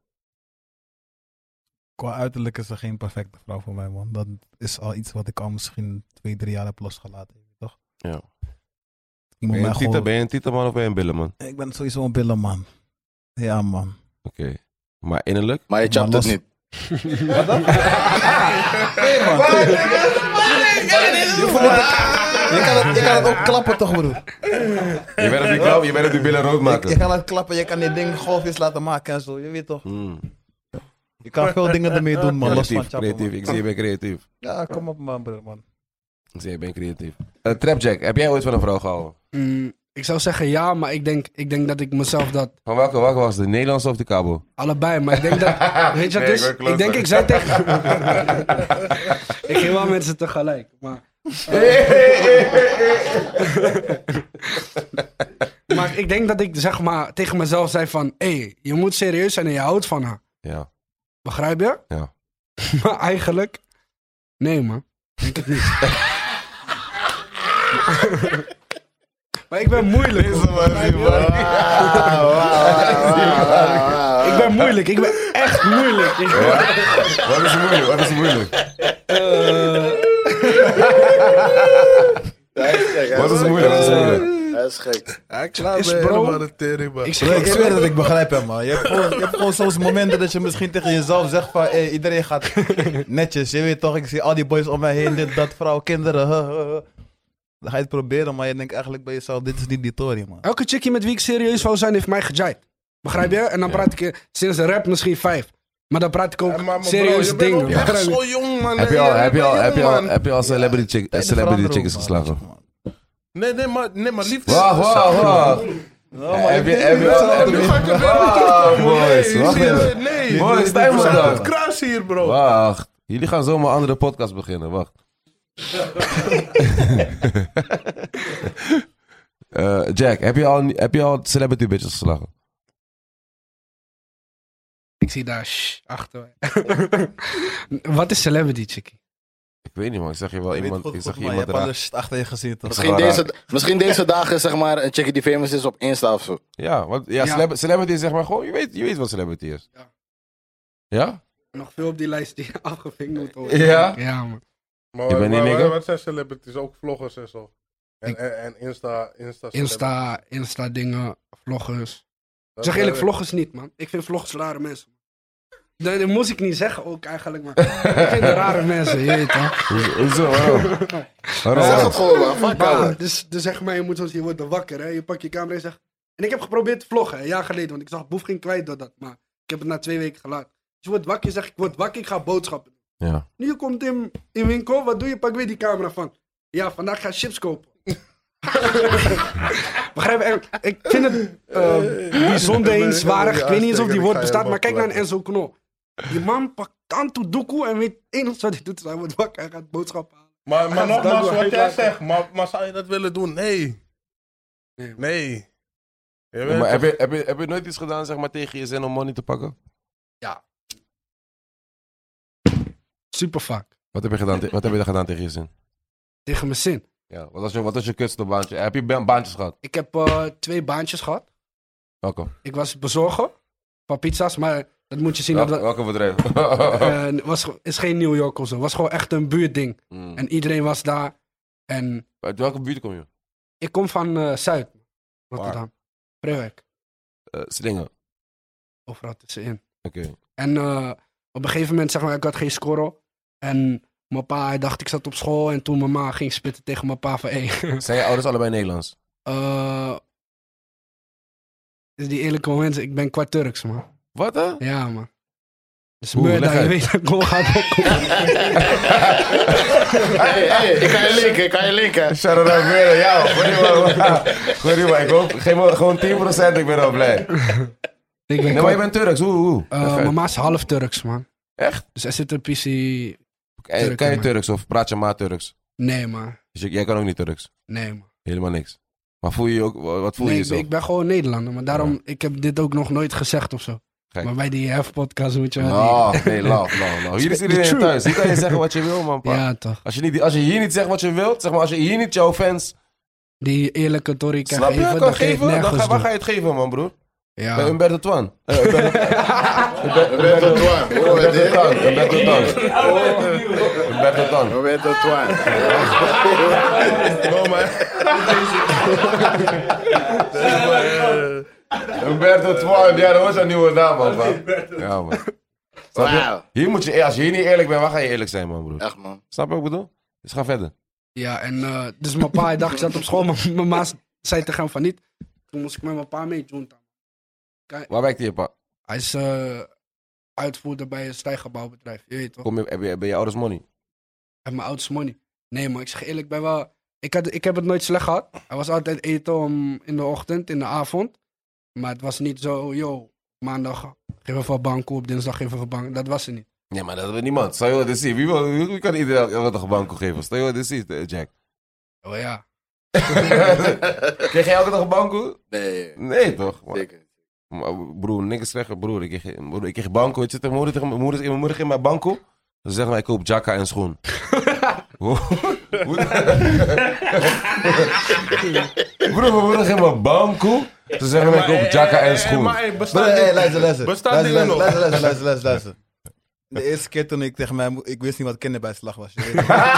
Qua uiterlijk is er geen perfecte vrouw voor mij, man. Dat is al iets wat ik al misschien 2-3 jaar heb losgelaten, toch? Ja. Ik moet Ben mij gewoon... je een titelman of ben je een billenman? Ik ben sowieso een billenman. Ja, man. Oké. Maar innerlijk? Maar je chapt het los- niet. Wat dan? Nee, man. Je kan het ook klappen, toch, broer? Je bent op die billen rood maken. Je kan het klappen, je kan die dingen golfjes laten maken en zo. Je weet toch? Mm. Je kan veel dingen ermee doen, man. Los van Creatief, chappen, creatief. man. Ik zie je bent creatief. Ja, kom op, man, broer, man. Ik zie je bent creatief. Trapjack, heb jij ooit van een vrouw gehouden? Ik zou zeggen ja, maar ik denk dat ik mezelf dat Van welke was het? De Nederlandse of de Cabo? allebei. Maar ik denk dat, weet je wat Nee, het is? ik ben Ik denk, klootzak. ik zei tegen... ik ging wel mensen tegelijk, maar... maar ik denk dat ik zeg maar tegen mezelf zei van... Hé, je moet serieus zijn en je houdt van haar. Ja. Begrijp je? Ja. Maar eigenlijk... Nee, man. Denk het niet. Maar ik ben moeilijk. hoor. Ik ben moeilijk. Ik ben echt moeilijk. Wat is er moeilijk? Wat is er moeilijk? Wat is er moeilijk? Wat is er moeilijk? Hij is gek. Ik slaap Is me bro- helemaal de tering, man. Ik Bro, ik zeg zweer dat ik begrijp hem, man. Je hebt gewoon soms momenten dat je misschien tegen jezelf zegt van... Hey, iedereen gaat netjes, je weet toch? Ik zie al die boys om mij heen, dit, dat, vrouw, kinderen. Dan ga je het proberen, maar je denkt eigenlijk bij jezelf... Dit is niet die Tory, man. elke chickie met wie ik serieus wou zijn, heeft mij gejaaid. Begrijp je? En dan praat ik sinds de rap misschien 5. Maar dan praat ik ook Maar bro, serieuze je bent dingen. ook echt Begrijp je? zo jong, man. Heb je al celebrity chicks geslagen? Nee, maar liefde. Wacht. Heb je Nu ga ik het boys, wacht even. Nee. Boys, tijd maar Het dan. kruis hier, bro. Wacht. Jullie gaan zomaar een andere podcast beginnen. Wacht. Jack, heb je al celebrity bitches geslagen? Ik zie daar achter. Wat is celebrity chickie? Ik weet niet, man. Ik zeg je wel iemand. Ik zeg je je iemand hebt al raar. de shit achter je gezien, toch? Misschien deze dagen zeg maar een chickie die famous is op Insta of zo. Ja, want Ja. celebrity is zeg maar gewoon. Je weet wat celebrity is. Ja. Ja? Nog veel op die lijst die afgevinkt moet worden. Ja? Ja, man. Maar Je bent niet nigger? wat zijn celebrities? Ook vloggers en zo. En Insta dingen, vloggers. Dat Zeg eerlijk, zijn- vloggers niet, man. Ik vind vloggers rare mensen. Dat moest ik niet zeggen ook eigenlijk, maar ik vind de rare mensen, je weet toch. Hoezo? Waarom? Zeg het gewoon, man. Fuck Maar, ouwe. dus zeg maar, je wordt er wakker, hè. Je pakt je camera en zegt... En ik heb geprobeerd te vloggen, een jaar geleden, want ik zag Boef ging kwijt door dat. Maar ik heb het na 2 weken gelaten. Dus je wordt wakker, je zegt, ik word wakker, ik ga boodschappen doen. Ja. Nu je komt in winkel, wat doe je? Pak weer die camera van. Ja, vandaag ga ik chips kopen. Begrijp je? Ik vind het bijzonder eenswaardig. Ik weet niet eens of die woord bestaat, maar kijk naar een Enzo Knol. Die man pakt tanto doekoe en weet het enige wat hij doet is hij wordt wakker, hij gaat boodschappen halen. Maar Hij gaat nogmaals, dan wat jij uitlaten. zegt, maar zou je dat willen doen? Nee. Nee. Je weet Maar toch- heb je nooit iets gedaan zeg maar, tegen je zin om money te pakken? Super vaak. Wat heb je dan gedaan tegen je zin? Tegen mijn zin. Ja. Wat was je kutste baantje? Heb je baantjes gehad? Ik heb 2 baantjes gehad. Welke? Ik was bezorger van pizza's, maar dat moet je zien. Dat Welke bedrijf? is geen New York of zo. Het was gewoon echt een buurtding. Mm. En iedereen was daar. En Uit welke buurt kom je? ik kom van Zuid. Rotterdam. Prewerk. Slingen. Overal tussenin. Oké. En op een gegeven moment, zeg maar, ik had geen score. En mijn pa, hij dacht ik zat op school. En toen mijn ma ging spitten tegen mijn pa van... Hey, Zijn je ouders allebei Nederlands? is die eerlijke momenten, ik ben kwart Turks, man. Wat hè? Ja, man. Dus Oeh, leg Murda, je uit. weet dat Gol gaat opkomen. Hey, ik kan je linken. Shout-out naar Murda, ja. Sorry, maar ik hoop, geef me gewoon 10%, ik ben al blij. Ik ben Nee, maar je kwart- bent Turks, hoe? mijn ma is half Turks, man. Echt? Dus er zit een PC... Kan je man. Turks of praat je maar Turks? Nee, man. Dus jij kan ook niet Turks? Nee, man. Helemaal niks. Maar voel je je ook, wat voel je Nee, jezelf? ik ben gewoon Nederlander. Maar daarom, ik heb dit ook nog nooit gezegd of zo. Gek. Maar bij die Hef-podcast moet je wel... Nee, love. Hier is The iedereen truth. thuis. Hier kan je zeggen wat je wil, man. Pa. Ja, toch. Als je hier niet zegt wat je wilt, zeg maar, als je hier niet jouw fans die eerlijke Tory kan Snap je? geven, Kan dat geeft geven? nergens Waar door. ga je het geven, man, broer? Bij Ja, Humberto Twan. Roberto Twan. Humberto Tan. Humberto Tan. Humberto Tan. Roberto Twan. Humberto Twan. Ja, dat was een nieuwe naam, man. Ja, man. Snap je? Wauw. Hier moet je, als je hier niet eerlijk bent, waar ga je eerlijk zijn, man, broer? Echt, man. Snap je wat ik bedoel? Dus ga verder. ja, en dus mijn pa, hij dacht, ik zat op school, maar mijn ma zei tegen hem van niet. Toen moest ik met mijn pa mee, Junta. Waar werkt je, pa? Hij is uitvoerder bij een stijggebouwbedrijf, je weet toch? Ben je ouders money? En mijn ouders money. Nee, maar ik zeg eerlijk, ben wel... Ik heb het nooit slecht gehad. Hij was altijd eten in de ochtend, in de avond. Maar het was niet zo, yo, maandag geef even banko, op dinsdag geef even banko. Dat was het niet. Ja, maar dat wil niemand. Stel je wat eens zien. Wie kan iedereen elke dag banko geven? Stel je wat eens zien, Jack. Oh ja. Kreeg jij elke dag een banko? Nee, Nee, toch? zeker niet. Maar broer, niks zeggen, broer. Ik kreeg banko. Ik zit tegen mijn moeder geeft mij banko. Ze zeggen mij, ik koop jacka en schoen. Broer, mijn moeder geeft me banko. Ze zeggen mij, ik koop jacka en schoen. Luister. Luister. De eerste keer toen ik tegen mij... Ik wist niet wat kinderbijslag was. Je weet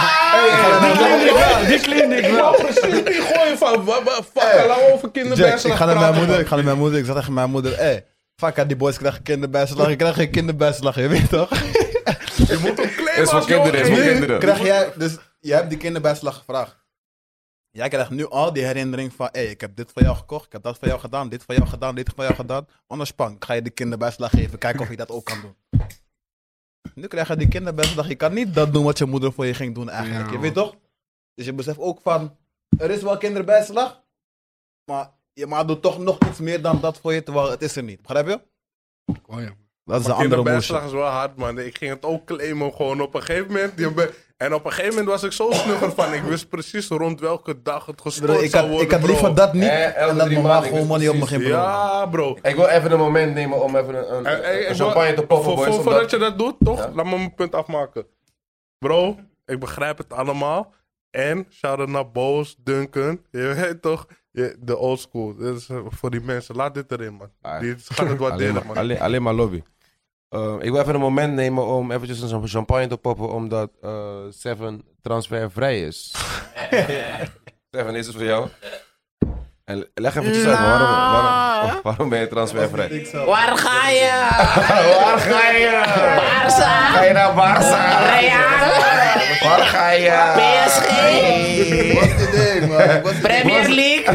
Die kliniek wel. Precies, die gooien van, fuck, lang over Jack, kinderbijslag ik ga naar mijn praten, moeder. Ik zat tegen mijn moeder. Fuck, die boys krijgen kinderbijslag. Ik krijg geen kinderbijslag, je weet toch? Je moet hem claimen Is voor als kinderen, is voor jongen. kinderen. Krijg jij... Dus jij hebt die kinderbijslag gevraagd. Jij krijgt nu al die herinnering van... ik heb dit voor jou gekocht. Ik heb dat voor jou gedaan. Dit voor jou gedaan. Dit voor jou gedaan. Anders Spank, ga je de kinderbijslag geven. Kijken of je dat ook kan doen. Nu krijg je die kinderbijslag. Je kan niet dat doen wat je moeder voor je ging doen eigenlijk. Ja. Je weet toch? Dus je beseft ook van... Er is wel kinderbijslag. Maar je doet toch nog iets meer dan dat voor je. Terwijl het is er niet. Begrijp je? Oh ja. Dat is Maar een andere kinderbijslag moesje. is wel hard, man. Ik ging het ook claimen gewoon op een gegeven moment. En op een gegeven moment was ik zo snugger van. Ik wist precies rond welke dag het gestort zou worden, Ik had bro. liever dat niet. elke En dat 3 mama maanden, gewoon ik money op me wist ging belonen. Ja, bro. Ik wil even een moment nemen om even een champagne te poppen, boys. Voordat je dat doet, toch? Ja. Laat me mijn punt afmaken. Bro, ik begrijp het allemaal. En, shout-out naar Boos, Duncan. Je weet toch? De old school. Dat is voor die mensen. Laat dit erin, man. Die gaan het waarderen, man. Alleen maar lobby. Ik wil even een moment nemen om eventjes een champagne te poppen, omdat Seven transfervrij is. Seven, is het voor jou? En leg eventjes uit, waarom ben je transfervrij? Waar ga je? Waar ga je? Barça. Ga je naar Barça? Real. Waar ga je? PSG. Wat is het idee, man? Premier League.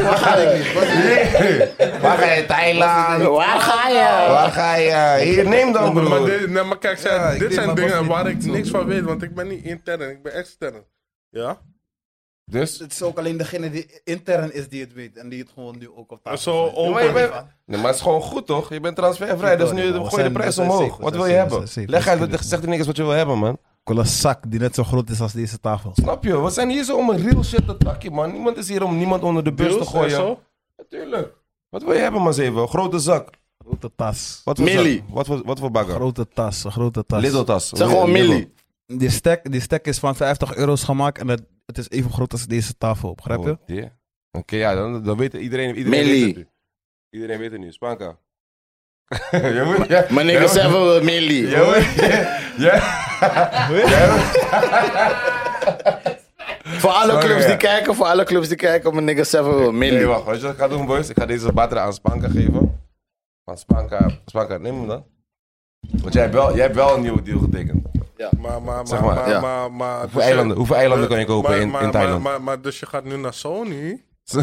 Waar ga je? Thailand? Waar ga je? Waar ga je? Hier, neem dan, Maar, broer. maar kijk, ik dit weet zijn maar dingen wat waar niet ik zo. niks van weet. Want ik ben niet intern, ik ben extern. Ja? Dus? Het is ook alleen degene die intern is die het weet. En die het gewoon nu ook op tafel Zo zet. open. Maar je bent- Nee, maar het is gewoon goed, toch? Je bent transfervrij, dus nu gooi je de prijs omhoog. Wat wil je hebben? Leg uit, zeg de niks wat je wil hebben, man. Ik wil een zak die net zo groot is als deze tafel. Snap je? We zijn hier zo om een real shit te takken, man. Niemand is hier om niemand onder de bus te Deals en gooien. zo? Natuurlijk. Wat wil je hebben, man, zeven? Grote zak. Grote tas. Wat voor Millie. zak? Wat voor bagger? Grote tas, een grote tas. Lidl tas. Zeg gewoon Millie. Die stack is van €50 gemaakt en het is even groot als deze tafel. Begrijp je? Oh, yeah. Oké, ja, dan weet iedereen Millie. weet het nu. Iedereen weet het nu. Spanka. Je moet- ja- Mijn niggas ja- hebben we Millie. Ja, ja. Voor alle clubs die kijken, mijn niggas hebben we Millie. Nee, wacht. Weet je wat ik ga doen, boys? Ik ga deze batterij aan Spanka geven. Van Spanka, neem hem dan. Want jij hebt wel een nieuwe deal getekend. Zeg maar, ja. Hoeveel eilanden kan je kopen in Thailand? Maar dus je gaat nu naar Sony?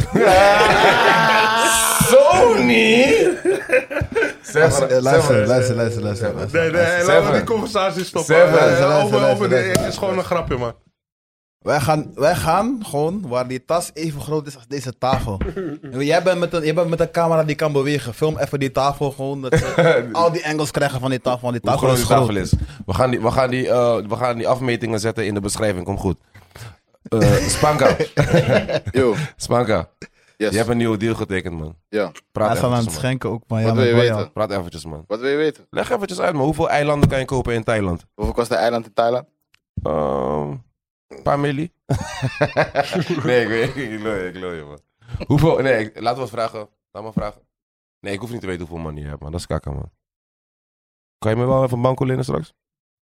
Sony! Luister. Nee, laten we die conversatie stoppen. Seven. Over het is gewoon een grapje, man. Wij gaan gewoon waar die tas even groot is als deze tafel. Jij bent met een camera die kan bewegen. Film even die tafel gewoon. Dat ze al die angles krijgen van die tafel. Want die Hoe tafel groot is die groot. tafel is. We gaan die afmetingen zetten in de beschrijving. Kom goed. Spanka. Yo, Spanka. yes. Je hebt een nieuwe deal getekend, man. Ja. Praat Hij staat aan het eventjes, man. schenken ook. Maar Wat wil je weten? Praat eventjes, man. Wat wil je weten? Leg eventjes uit, man. Hoeveel eilanden kan je kopen in Thailand? Hoeveel kost de eiland in Thailand? Een paar milli. Nee, ik geloof je, man. Hoeveel... Nee, laten we het vragen. Laat maar vragen. Nee, ik hoef niet te weten hoeveel money je hebt, man. Dat is kakka, man. Kan je me wel even een banco lenen straks?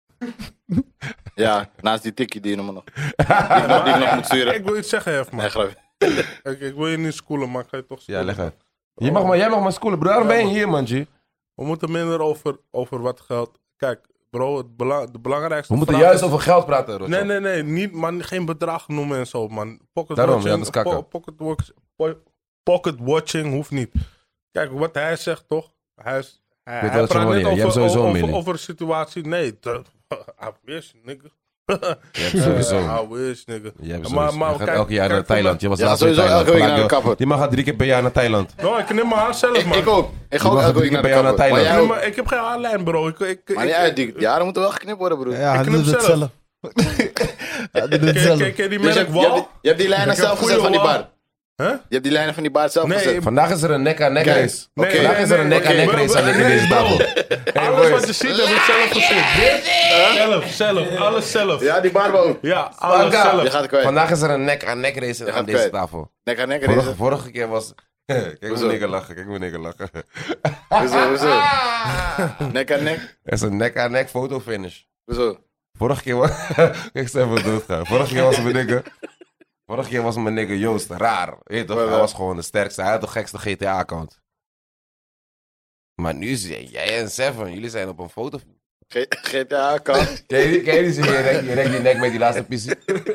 Ja, naast die tikkie die je nog die ik nog moet sturen. Ik wil iets zeggen, Hef, man. Nee, grapje. Ik wil je niet schoolen, maar ik ga je toch Ja, schoolen. leg uit. Jij mag maar schoolen, bro. Daarom ben je hier, man, G. We moeten minder over wat geld... Kijk, bro, de belangrijkste We moeten vraag juist is- over geld praten, Roger. Nee, niet, man, geen bedrag noemen en zo, man. Pocket Daarom, watching, ja, dat is kakka. pocket watching hoeft niet. Kijk, wat hij zegt, toch? Hij wel dat praat je net wanneer. Je hebt sowieso een mening. over een situatie. Nee, I wish, nigga. Je hebt sowieso. I wish, nigga. Je hebt Maar sowieso. Je gaat kijk- elke jaar kijk naar voor Thailand. Je was Ja, laatst in sowieso Thailand. elke week naar de kapper. Die man gaat 3 keer per jaar naar Thailand. No, ik neem mijn haar zelf, man. Ik ook. Ik ga ook mag elke drie week keer naar de bij jou naar kapper. Maar Thailand. jij ook. Ik heb geen haarlijn, bro. Maar niet uit, die jaren moeten wel geknipt worden, broer. Ja, hij knip doet het zelf. zelf. Hij doet het zelf. Kijk, die Dus merk wal? je hebt die lijnen Ik heb zelf goeie gezet van die wal. baard. Huh? Je hebt die lijnen van die baard zelf Nee, gezet. Vandaag is er een nek-aan-nek Kijk, race. oké. Vandaag is er een nek-aan-nek oké. race aan deze tafel. Alles wat je ziet, heb ik zelf gezien. Zelf. Alles zelf. Ja, die baard ook. Ja, alles zelf. Je gaat kwijt. Vandaag is er een nek-aan-nek race aan gaat deze kwijt. tafel. Nek aan nek race. Vorige keer was... Kijk Hoezo? mijn nigger lachen, kijk mijn nigger lachen. Hoezo? Nek aan nek. Er is een nek-aan-nek fotofinish. Hoezo? Vorige keer was... Kijk, stel even doodgaan. Vorige keer was mijn nigger Joost raar. Weet je toch? Wel, Hij wel. was gewoon de sterkste. Hij had de gekste GTA-account. Maar nu zijn jij en Seven, jullie zijn op een foto. GTA kan. Ken je die zin? Je rekt die nek met die laatste pissie.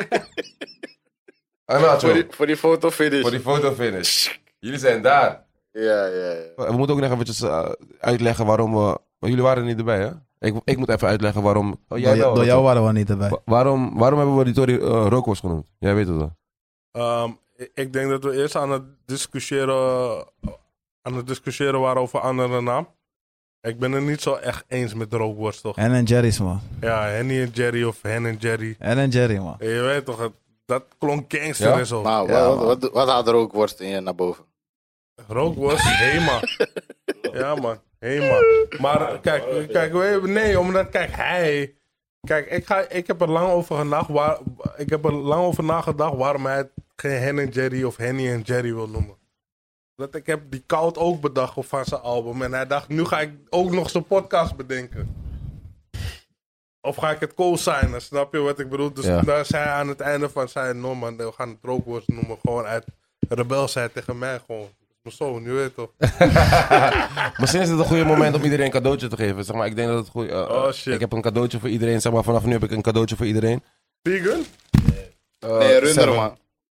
Voor die foto finish. Voor die fotofinish. Jullie zijn daar. Ja. We moeten ook nog eventjes uitleggen waarom we... Want jullie waren er niet erbij, hè? Ik moet even uitleggen waarom... Oh, jij wel. Door jou waren we niet erbij. Waarom hebben we die Tory rookworst genoemd? Jij weet het wel. Ik denk dat we eerst aan het discussiëren waren over andere naam. Ik ben het niet zo echt eens met de rookworst, toch? En Jerry's, man. Ja, Henny en Jerry of Hen en Jerry. En Jerry, man. Je weet toch, dat klonk gangster Ja? en zo. Nou, Ja, wat haalt er ook worst in je naar boven? Rookworst, Hema. Ja, man. Hema. Maar kijk, nee, omdat, ik heb er lang over nagedacht waarom hij het geen Hen en Jerry of Henny en Jerry wil noemen. Dat ik heb die Koud ook bedacht van zijn album. En hij dacht, nu ga ik ook nog zijn podcast bedenken. Of ga ik het co-signen, snap je wat ik bedoel? Dus Ja. daar zei hij aan het einde van, no man, we gaan het rookworst noemen. Gewoon uit rebelsheid tegen mij gewoon. Mijn zoon, je weet toch. Misschien is het een goede moment om iedereen een cadeautje te geven. Zeg maar, ik denk dat het goed... Oh, shit. Ik heb een cadeautje voor iedereen. Zeg maar, vanaf nu heb ik een cadeautje voor iedereen. Vegan? Nee, runder, Seven. man.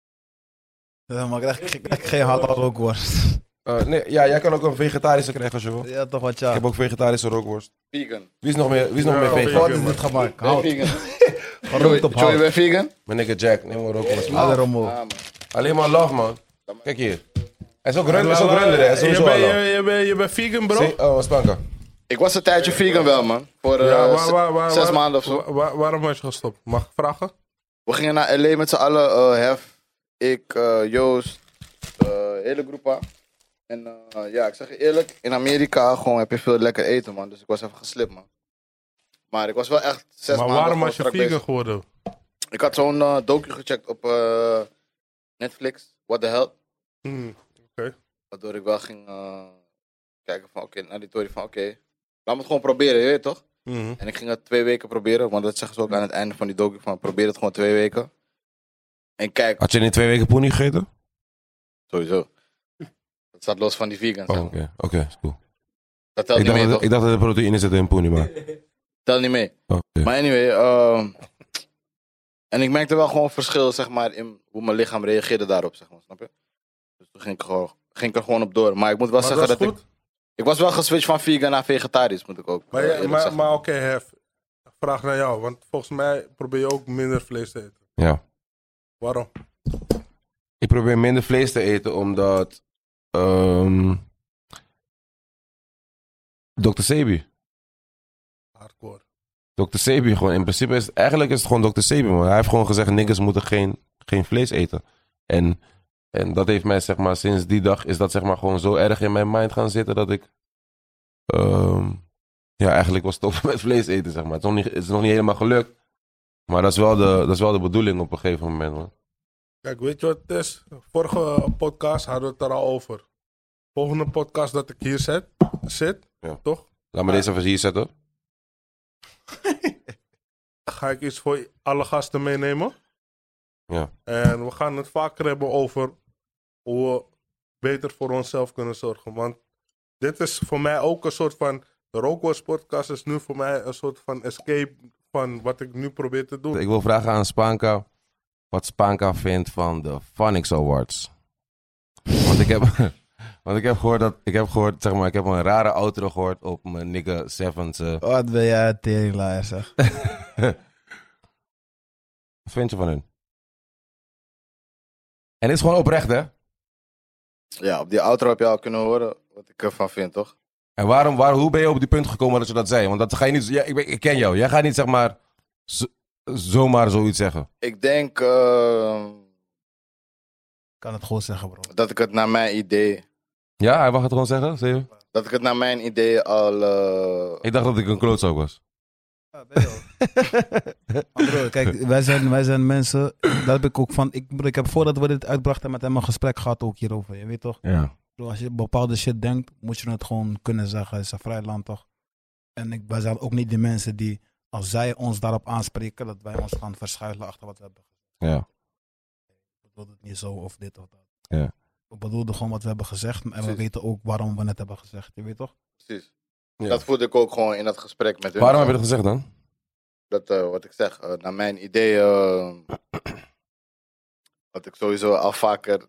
Ja, maar ik krijg geen hard rookworst. Nee, ja, jij kan ook een vegetarische krijgen als je wil. Ja, toch wat Ik ja. heb ook vegetarische rookworst. Vegan. Wie is nog meer Ja, vegan? Wat is dit gemaakt? Hout. Vegan. Gerookt op Joey, hout. ben vegan? Mijn nigger Jack, neem maar rookworst. Alle rommel. Ah, man. Alleen maar love, man. Kijk hier. Hij is ook runner, hè. Sowieso al love. Je bent vegan, bro? Oh, Spanka. Ik was een tijdje vegan wel, man. Voor Ja, 6 maanden of zo. Waarom was je gestopt? Mag ik vragen? We gingen naar L.A. met z'n allen. Hef, ik, Joost, hele groepa. En ja, ik zeg je eerlijk, in Amerika gewoon heb je veel lekker eten, man. Dus ik was even geslipt, man. Maar ik was wel echt 6 Maar maanden waarom gewoon was je strak vegan bezig. geworden? Ik had zo'n docu gecheckt op Netflix. What the hell? Oké. Waardoor ik wel ging kijken van oké, naar die theorie van oké, laat me het gewoon proberen, je weet toch? Mhm. En ik ging het 2 weken proberen, want dat zeggen ze ook aan het einde van die docu van probeer het gewoon 2 weken. En kijk, Had je in 2 weken poenie gegeten? sowieso. Dat staat los van die vegan. zeg Oh, maar. oké, is cool. Dat telt niet mee, toch? Ik dacht dat er proteïne zit in poenie, maar... Telt niet mee. Oh, oké. Maar anyway, en ik merkte wel gewoon verschil, zeg maar, in hoe mijn lichaam reageerde daarop, zeg maar, snap je? Dus toen ging ik er gewoon op door. Maar ik moet wel Maar zeggen dat dat is goed. ik was wel geswitcht van vegan naar vegetarisch, moet ik ook eerlijk zeggen. Maar oké, Hef. Vraag naar jou. Want volgens mij probeer je ook minder vlees te eten. Ja. Waarom? Ik probeer minder vlees te eten, omdat... Dr. Sebi. Hardcore. Dr. Sebi gewoon. In principe is eigenlijk is het gewoon Dr. Sebi, man. Hij heeft gewoon gezegd, niggers moeten geen vlees eten. En dat heeft mij, zeg maar, sinds die dag is dat, zeg maar, gewoon zo erg in mijn mind gaan zitten dat ik ja, eigenlijk was stoppen met vlees eten, zeg maar. Het is nog niet helemaal gelukt. Maar dat is wel de bedoeling op een gegeven moment, man. Kijk, weet je wat het is? Vorige podcast hadden we het er al over. Volgende podcast dat ik hier zit, Ja. toch? Laat me deze even hier zetten. Ga ik iets voor alle gasten meenemen. Ja. En we gaan het vaker hebben over hoe we beter voor onszelf kunnen zorgen. Want dit is voor mij ook een soort van... De Rookwars podcast is nu voor mij een soort van escape van wat ik nu probeer te doen. Ik wil vragen aan Spanka wat Spanka vindt van de Phonics Awards. Want ik heb, want ik heb gehoord, zeg maar, ik heb een rare outro gehoord op mijn nigga Sevens. Wat ben jij een teringlaaier, zeg. Wat vind je van hun? En dit is gewoon oprecht, hè? Ja, op die outro heb je al kunnen horen wat ik ervan vind, toch? En hoe ben je op die punt gekomen dat je dat zei? Want dat ga je niet... Ja, ik ken jou. Jij gaat niet, zeg maar, zomaar zoiets zeggen. Ik denk Kan het gewoon zeggen, bro. dat ik het naar mijn idee... Ja, hij mag het gewoon zeggen? Zie je? Dat ik het naar mijn idee al... Ik dacht dat ik een klootzak was. Bro, kijk, wij zijn mensen. Daar heb ik ook van. Ik heb voordat we dit uitbrachten met hem een gesprek gehad ook hierover. Je weet toch? Ja. Bro, als je bepaalde shit denkt, moet je het gewoon kunnen zeggen. Het is een vrij land toch? En wij zijn ook niet die mensen die, als zij ons daarop aanspreken, dat wij ons gaan verschuilen achter wat we hebben gezegd. Ja. Ik bedoel het niet zo of dit of dat. Ja. Ik bedoelde gewoon wat we hebben gezegd. En we Precies. weten ook waarom we het hebben gezegd. Je weet toch? Precies. Ja. Dat voelde ik ook gewoon in dat gesprek met hun. Waarom heb je dat gezegd dan? Dat, wat ik zeg, naar mijn idee, had ik sowieso al vaker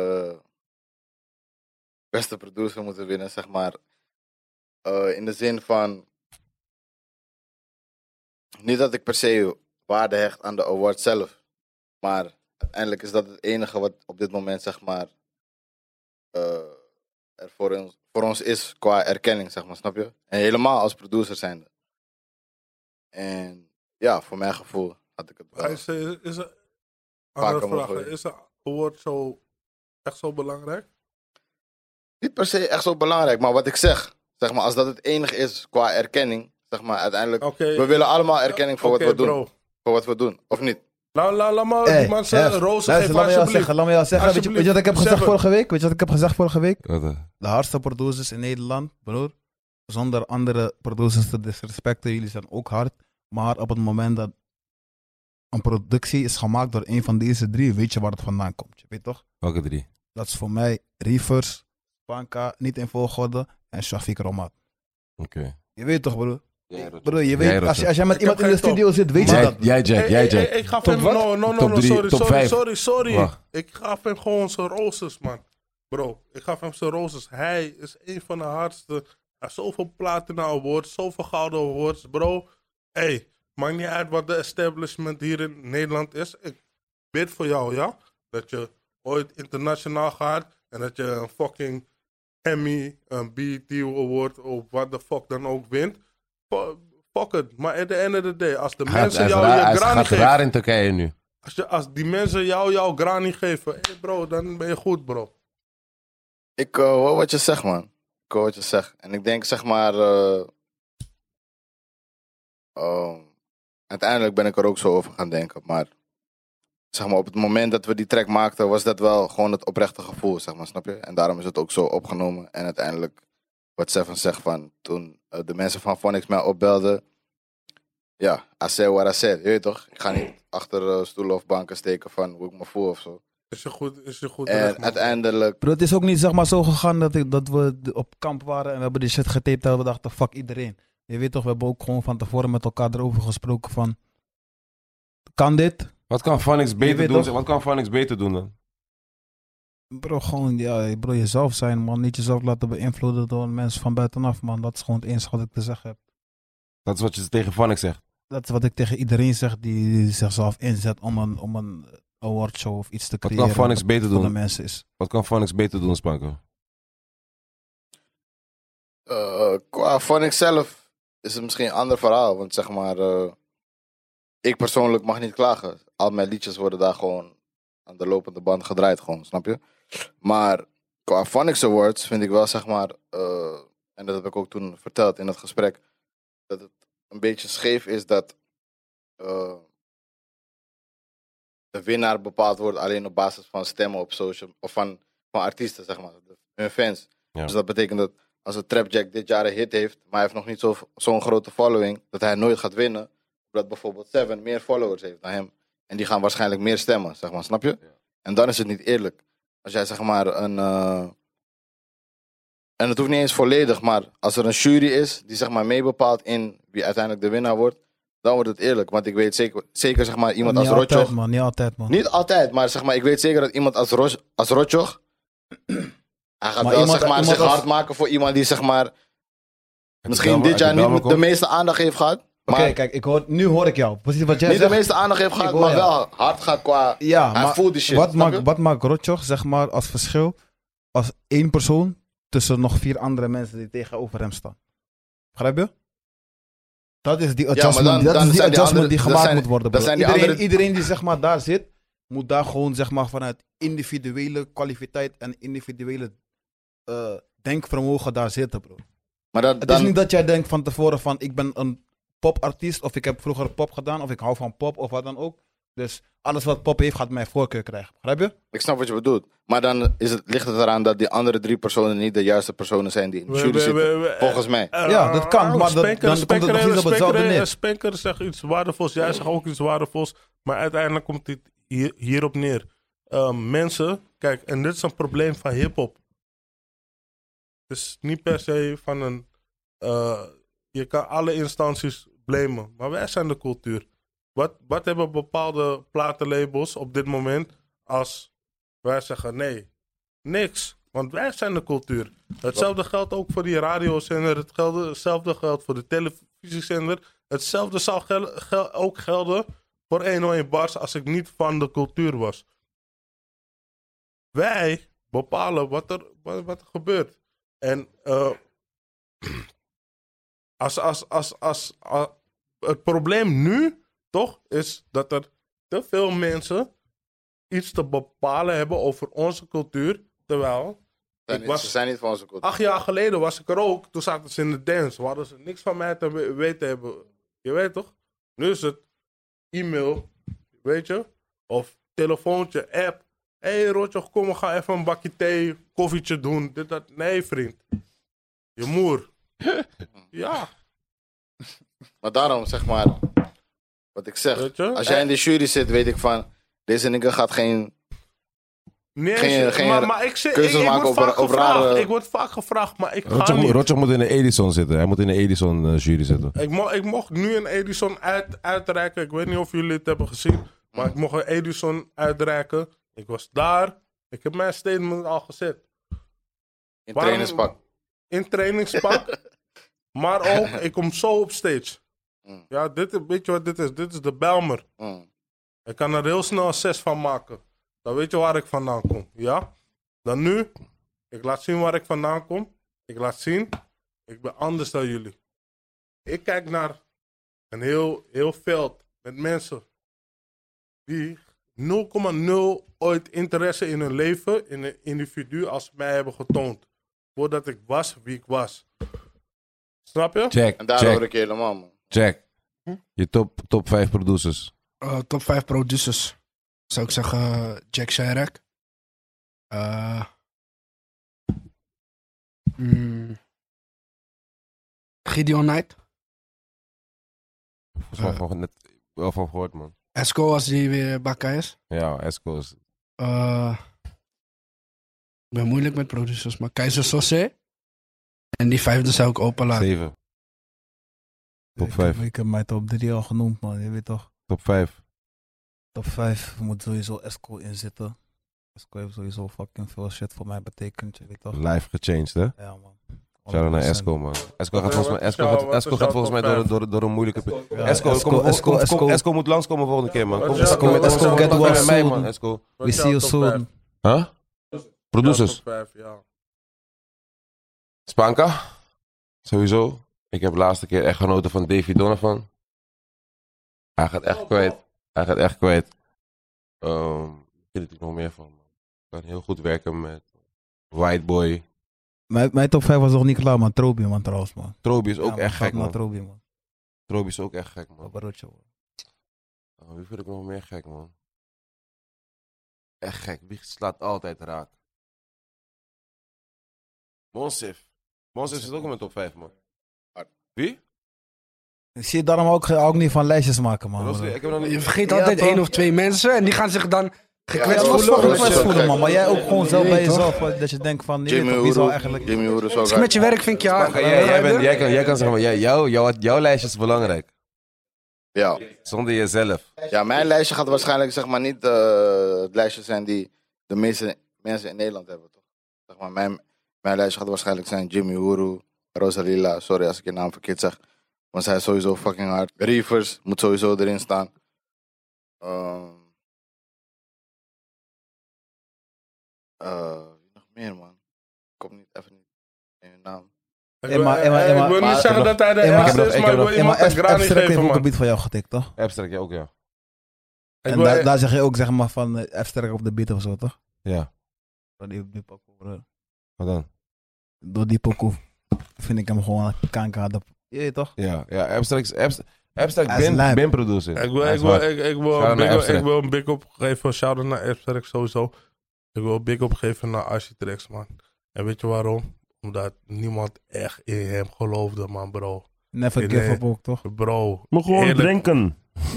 beste producer moeten winnen, zeg maar. In de zin van, niet dat ik per se waarde hecht aan de award zelf, maar uiteindelijk is dat het enige wat op dit moment, zeg maar, er voor ons is qua erkenning, zeg maar, snap je? En helemaal als producer zijnde. En ja, voor mijn gevoel had ik het wel. Is er Vaker andere mogen vraag, we- is een award zo echt zo belangrijk? Niet per se echt zo belangrijk, maar wat ik zeg maar, als dat het enige is qua erkenning, zeg maar, uiteindelijk, Oké. we willen allemaal erkenning voor Oké, wat we doen. bro. Voor wat we doen, of niet? Laat maar Hey, die mensen Hef, rozen luister, geven, laat me jou alsjeblieft. zeggen. Laat me jou zeggen. Weet je wat ik heb gezegd Alsjeblieft. vorige week? Weet je wat ik heb gezegd vorige week? Wat, De hardste producers in Nederland, broer. Zonder andere producers te disrespecten, jullie zijn ook hard. Maar op het moment dat een productie is gemaakt door een van deze drie, weet je waar het vandaan komt. Je weet toch? welke 3? Dat is voor mij Reefers, Panka, niet in volgorde, en Shafiq Romat. Oké. Je weet toch, broer? Jij, Roger. Broer, je Jij, weet, Roger. als jij met Ik iemand heb in de geen studio zit, weet je Jij, dat. jij Jack. Ik gaf Top hem, wat? no, Top drie, top vijf. sorry. Wacht. Ik gaf hem gewoon zijn roses, man. Bro, ik gaf hem zijn roses. Hij is een van de hardste. Hij heeft zoveel platina awards, zoveel gouden awards, bro. Hey, maakt niet uit wat de establishment hier in Nederland is. Ik bid voor jou, ja? Dat je ooit internationaal gaat en dat je een fucking Emmy, een BET award of wat de fuck dan ook wint. Fuck it. Maar at the end of the day, als de mensen jou je granny gaat geven, raar in Turkije nu. als die mensen jou jouw granny geven, hey bro, dan ben je goed, bro. Ik hoor wat je zegt, man. Ik hoor wat je zegt. En ik denk, zeg maar, uiteindelijk ben ik er ook zo over gaan denken. Maar, zeg maar, op het moment dat we die track maakten, was dat wel gewoon het oprechte gevoel, zeg maar, snap je? En daarom is het ook zo opgenomen. En uiteindelijk, wat Seven zegt van, toen de mensen van Phonics mij opbelden, ja, I said what I said, je weet toch? Ik ga niet achter stoelen of banken steken van hoe ik me voel of zo. Is je goed En terecht, man. uiteindelijk, Bro, het is ook niet zeg maar zo gegaan dat we op kamp waren en we hebben die shit getaped en we dachten fuck iedereen. Je weet toch, we hebben ook gewoon van tevoren met elkaar erover gesproken van, kan dit? Wat kan Phonics beter weet doen? toch? Wat kan Phonics beter doen dan? Bro, gewoon ja, bro, jezelf zijn man, niet jezelf laten beïnvloeden door mensen van buitenaf man. Dat is gewoon het enige wat ik te zeggen heb. Dat is wat je tegen Phonics zegt. Dat is wat ik tegen iedereen zeg die zichzelf inzet om een awardshow of iets te Wat creëren. kan Phonics beter voor de doen? mensen is. Wat kan Phonics beter doen, Spanko? qua Phonics zelf is het misschien een ander verhaal. Want zeg maar, ik persoonlijk mag niet klagen. Al mijn liedjes worden daar gewoon aan de lopende band gedraaid, gewoon, snap je? Maar qua Phonics Awards vind ik wel, zeg maar, en dat heb ik ook toen verteld in het gesprek, dat het een beetje scheef is dat de winnaar bepaald wordt alleen op basis van stemmen op social, of van artiesten, zeg maar, hun fans. Ja. Dus dat betekent dat als een Trapjack dit jaar een hit heeft, maar hij heeft nog niet zo'n grote following, dat hij nooit gaat winnen, omdat bijvoorbeeld Seven meer followers heeft dan hem. En die gaan waarschijnlijk meer stemmen, zeg maar, snap je? Ja. En dan is het niet eerlijk. Als jij zeg maar en het hoeft niet eens volledig, maar als er een jury is die zeg maar meebepaalt in wie uiteindelijk de winnaar wordt, dan wordt het eerlijk. Want ik weet zeker zeg maar iemand als Rotjoch... Niet altijd, man. Niet altijd, maar zeg maar, ik weet zeker dat iemand als Rotjoch... hij gaat Maar wel iemand- zeg maar, iemand zich als- hard maken voor iemand die zeg maar... misschien Belmer- dit jaar Belmer niet komt? de meeste aandacht heeft gehad. Oké, Maar kijk, nu hoor ik jou. Precies wat jij niet de zegt. meeste aandacht heeft gehad, hoor maar jou. wel hard gaat qua... Ja, hij maar voelt die shit, wat snap je? maakt Rotjoch, zeg maar, als verschil als één persoon tussen nog 4 andere mensen die tegenover hem staan? Begrijp je? Dat is die adjustment, dan dat is die, zijn die adjustment andere- die dat gemaakt zijn- moet worden. dat Bro. zijn die Iedereen die zeg maar daar zit, moet daar gewoon zeg maar vanuit individuele kwaliteit en individuele denkvermogen daar zitten, bro. Maar dat, Het is niet dat jij denkt van tevoren van ik ben een popartiest of ik heb vroeger pop gedaan of ik hou van pop of wat dan ook. Dus alles wat pop heeft gaat mijn voorkeur krijgen. Begrijp je? Ik snap wat je bedoelt. Maar dan ligt het eraan dat die andere 3 personen niet de juiste personen zijn die in de jury zitten. Volgens mij. Ja, dat kan, maar dan komt het nog niet op hetzelfde neer. Spenker zegt iets waardevols, jij zegt ook iets waardevols. Maar uiteindelijk komt het hierop neer. Mensen, kijk, en dit is een probleem van hip-hop. Het is niet per se van een. Je kan alle instanties blamen, maar wij zijn de cultuur. Wat hebben bepaalde platenlabels op dit moment als wij zeggen nee? Niks, want wij zijn de cultuur. Hetzelfde geldt ook voor die radiozender, hetzelfde geldt voor de televisiezender. Hetzelfde zal ook gelden voor 101 Bars als ik niet van de cultuur was. Wij bepalen wat er gebeurt. En het probleem nu, toch, is dat er te veel mensen iets te bepalen hebben over onze cultuur. Terwijl, Ze zijn niet van onze cultuur. 8 jaar geleden was ik er ook. Toen zaten ze in de dance. Hadden ze niks van mij te weten hebben. Je weet toch? Nu is het e-mail, weet je? Of telefoontje, app. Hé Rotjoch, kom, we gaan even een bakje thee, koffietje doen. Dit, dat. Nee, vriend. Je moer. Ja. Maar daarom zeg maar, wat ik zeg. Weet je? Als jij in de jury zit, weet ik van, deze nigger gaat geen... Nee, maar ik keuzes maken word vaak op gevraagd. rare... Ik word vaak gevraagd, maar ik ga niet. Rotjoch moet in de Edison zitten. Hij moet in de Edison jury zitten. Ik mocht nu een Edison uitreiken. Ik weet niet of jullie het hebben gezien. Maar ik mocht een Edison uitreiken. Ik was daar. Ik heb mijn statement al gezet. In trainingspak. In trainingspak. Maar ook, ik kom zo op stage. Ja, weet je wat dit is? Dit is de Belmer. Ik kan er heel snel een 6 van maken. Dan weet je waar ik vandaan kom. Ja? Dan nu, ik laat zien waar ik vandaan kom. Ik laat zien, ik ben anders dan jullie. Ik kijk naar een heel veld met mensen die 0,0 ooit interesse in hun leven, in een individu als mij hebben getoond. Voordat ik was wie ik was. Snap je? Check, En daar hoor ik je helemaal, man. check. Je top 5 producers. Top 5 producers. Zou ik zeggen Jack Chirac. Gideon Knight. Volgens mij gewoon net wel van gehoord, man. Esco als die weer bakka is. Ja, Esco is... Ik ben moeilijk met producers, maar Keizer Sosé. En die 5e zou ik openlaten. 7. Top 5. Ik heb mijn top 3 al genoemd, man. Je weet toch. Top 5. Top 5 moet sowieso Esco in zitten. Esco heeft sowieso fucking veel shit voor mij betekend, je weet toch. Live gechanged, hè? Ja, man. Shout-out naar Esco, man. Esco gaat volgens mij door een moeilijke... Ja, Esco moet langskomen volgende keer, man. Kom, Esco, get well met mij, soon. man. Esco. We see you soon. Huh? Producers. Top 5, ja. Spanka. Sowieso. Ik heb de laatste keer echt genoten van Davy Donovan. Hij gaat echt kwijt. Ik vind er nog meer van. Ik kan heel goed werken met White Boy. Mijn top 5 was nog niet klaar, man. Trobi, man, trouwens, man. Trobi is ook echt gek, man. Trobi, man. Trobi is ook echt gek, man. Baroccio. Wie vind ik nog meer gek, man? Echt gek. Wie slaat altijd raak? Monsif. Monsif zit ook in mijn top 5, man. Wie? Ik zie daarom ook niet van lijstjes maken, man. Rosli, ik heb nog Je niet... vergeet Ja, altijd toch? 1 of 2 mensen en die gaan zich dan gekwetst Ja, Dat is voelen. toch dat gekwetst is voelen, gek. man. Maar jij ook gewoon zelf Nee, bij toch? jezelf. Dat je denkt van, Jimmy wie zal Uru. eigenlijk... Jimmy Uru is ook Als je met je werk vind je hard. Jij kan zeggen, maar jouw lijstje is belangrijk. Ja. Zonder jezelf. Ja, mijn lijstje gaat waarschijnlijk zeg maar niet het lijstje zijn die de meeste mensen in Nederland hebben, toch? Zeg maar, mijn lijstje gaat waarschijnlijk zijn Jimmy Uru, Rosalila, sorry als ik je naam verkeerd zeg. Want zij is sowieso fucking hard. Reavers moet sowieso erin staan. Wie nog meer, man? Ik kom niet even niet in je naam. Ik Ik wil niet zeggen dat hij de ergste is, maar ik wil iemand een Granny Abstract heeft geven, ook een man. beat van jou getikt, toch? Abstract, ja ook, ja. Ik En wil- daar zeg je ook, zeg maar, van Abstract op de beat of zo, toch? Ja. Door die pokoe, bro. Wat dan? Door die pokoe vind ik hem gewoon kanker. Je weet toch? Ja, Abstract Hij is lijp. bin producer. Ik Hij is hard. wil een big up geven, shout-out naar Abstract sowieso. Ik wil een big up geven naar Architects, man. En weet je waarom? Omdat niemand echt in hem geloofde, man, bro. Never Nee. give up ook, toch? Bro. Moet gewoon Eerlijk. drinken.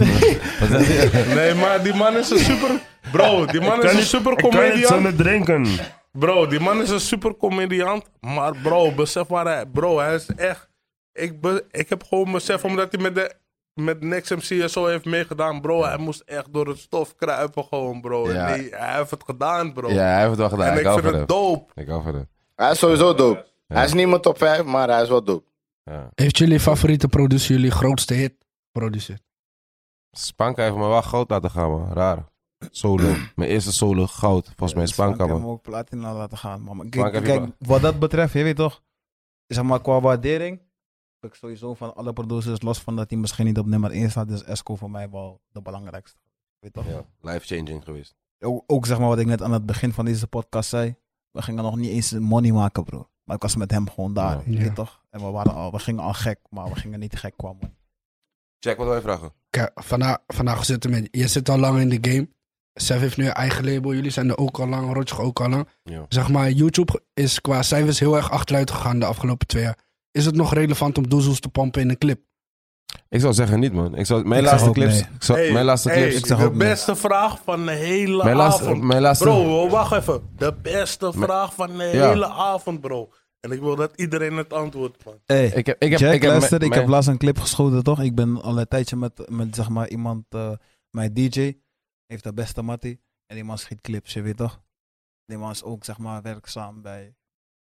Nee, maar die man is een super... Bro, die man is een super Ik kan niet comedian. zonder drinken. Bro, die man is een super comediant. Maar bro, besef waar hij... Bro, hij is echt... Ik heb gewoon besef, omdat hij met Next MC en zo heeft meegedaan. Bro, hij moest echt door het stof kruipen gewoon, bro. Ja. Nee, hij heeft het gedaan, bro. Ja, hij heeft het wel gedaan. en Ik ik hou vind van het hem. dope. Ik hou van hem. Hij is sowieso dope. Ja. Hij is niet mijn top 5, maar hij is wel dope. Ja. Heeft jullie favoriete producer jullie grootste hit produceerd? Spanka heeft me wel goud laten gaan, man. Raar. Solo. Mijn eerste solo goud. Volgens mij Spanka, Ik heb hem man. ook platina laten gaan, man. Maar Spanka kijk, heeft kijk, wat dat betreft, je weet toch, zeg maar qua waardering, heb ik sowieso van alle producers, los van dat hij misschien niet op nummer 1 staat, is Esco voor mij wel de belangrijkste. Weet toch? Ja, life-changing geweest. Ook zeg maar wat ik net aan het begin van deze podcast zei, we gingen nog niet eens money maken, bro. Maar ik was met hem gewoon daar, Ja. je Ja. weet toch? En we gingen al gek, maar we gingen niet gek qua money. Check, wat wil je vragen? Kijk, vandaag zitten met je zit al lang in de game. Sef heeft nu een eigen label. Jullie zijn er ook al lang. Rotjoch ook al lang. Ja. Zeg maar, YouTube is qua cijfers heel erg achteruit gegaan de afgelopen 2 jaar. Is het nog relevant om doezoes te pompen in een clip? Ik zou zeggen niet, man. Mijn Ik zeg laatste ook clips... nee. Mijn laatste clips... ik zeg de ook nee. beste vraag van de hele Mijn avond. laatste... Bro, wacht even. De beste vraag van de Ja. hele avond, bro. En ik wil dat iedereen het antwoordt, man. Hey, Jack, luister, ik heb mijn- laatst een clip geschoten, toch? Ik ben al een tijdje met zeg maar iemand, mijn DJ, heeft de beste mattie. En die man schiet clips, je weet toch? Die man is ook, zeg maar, werkzaam bij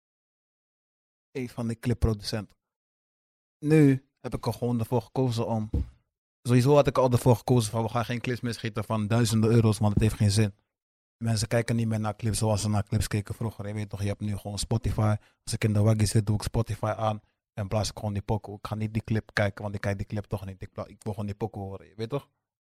een van de clipproducenten. Nu heb ik er gewoon ervoor gekozen om... Sowieso had ik al ervoor gekozen van, we gaan geen clips meer schieten van duizenden euro's, want het heeft geen zin. Mensen kijken niet meer naar clips zoals ze naar clips keken vroeger. Je weet toch, je hebt nu gewoon Spotify. Als ik in de waggie zit, doe ik Spotify aan. En blaas ik gewoon die pokoe. Ik ga niet die clip kijken, want ik kijk die clip toch niet. Ik wil gewoon die pokoe horen, je weet toch?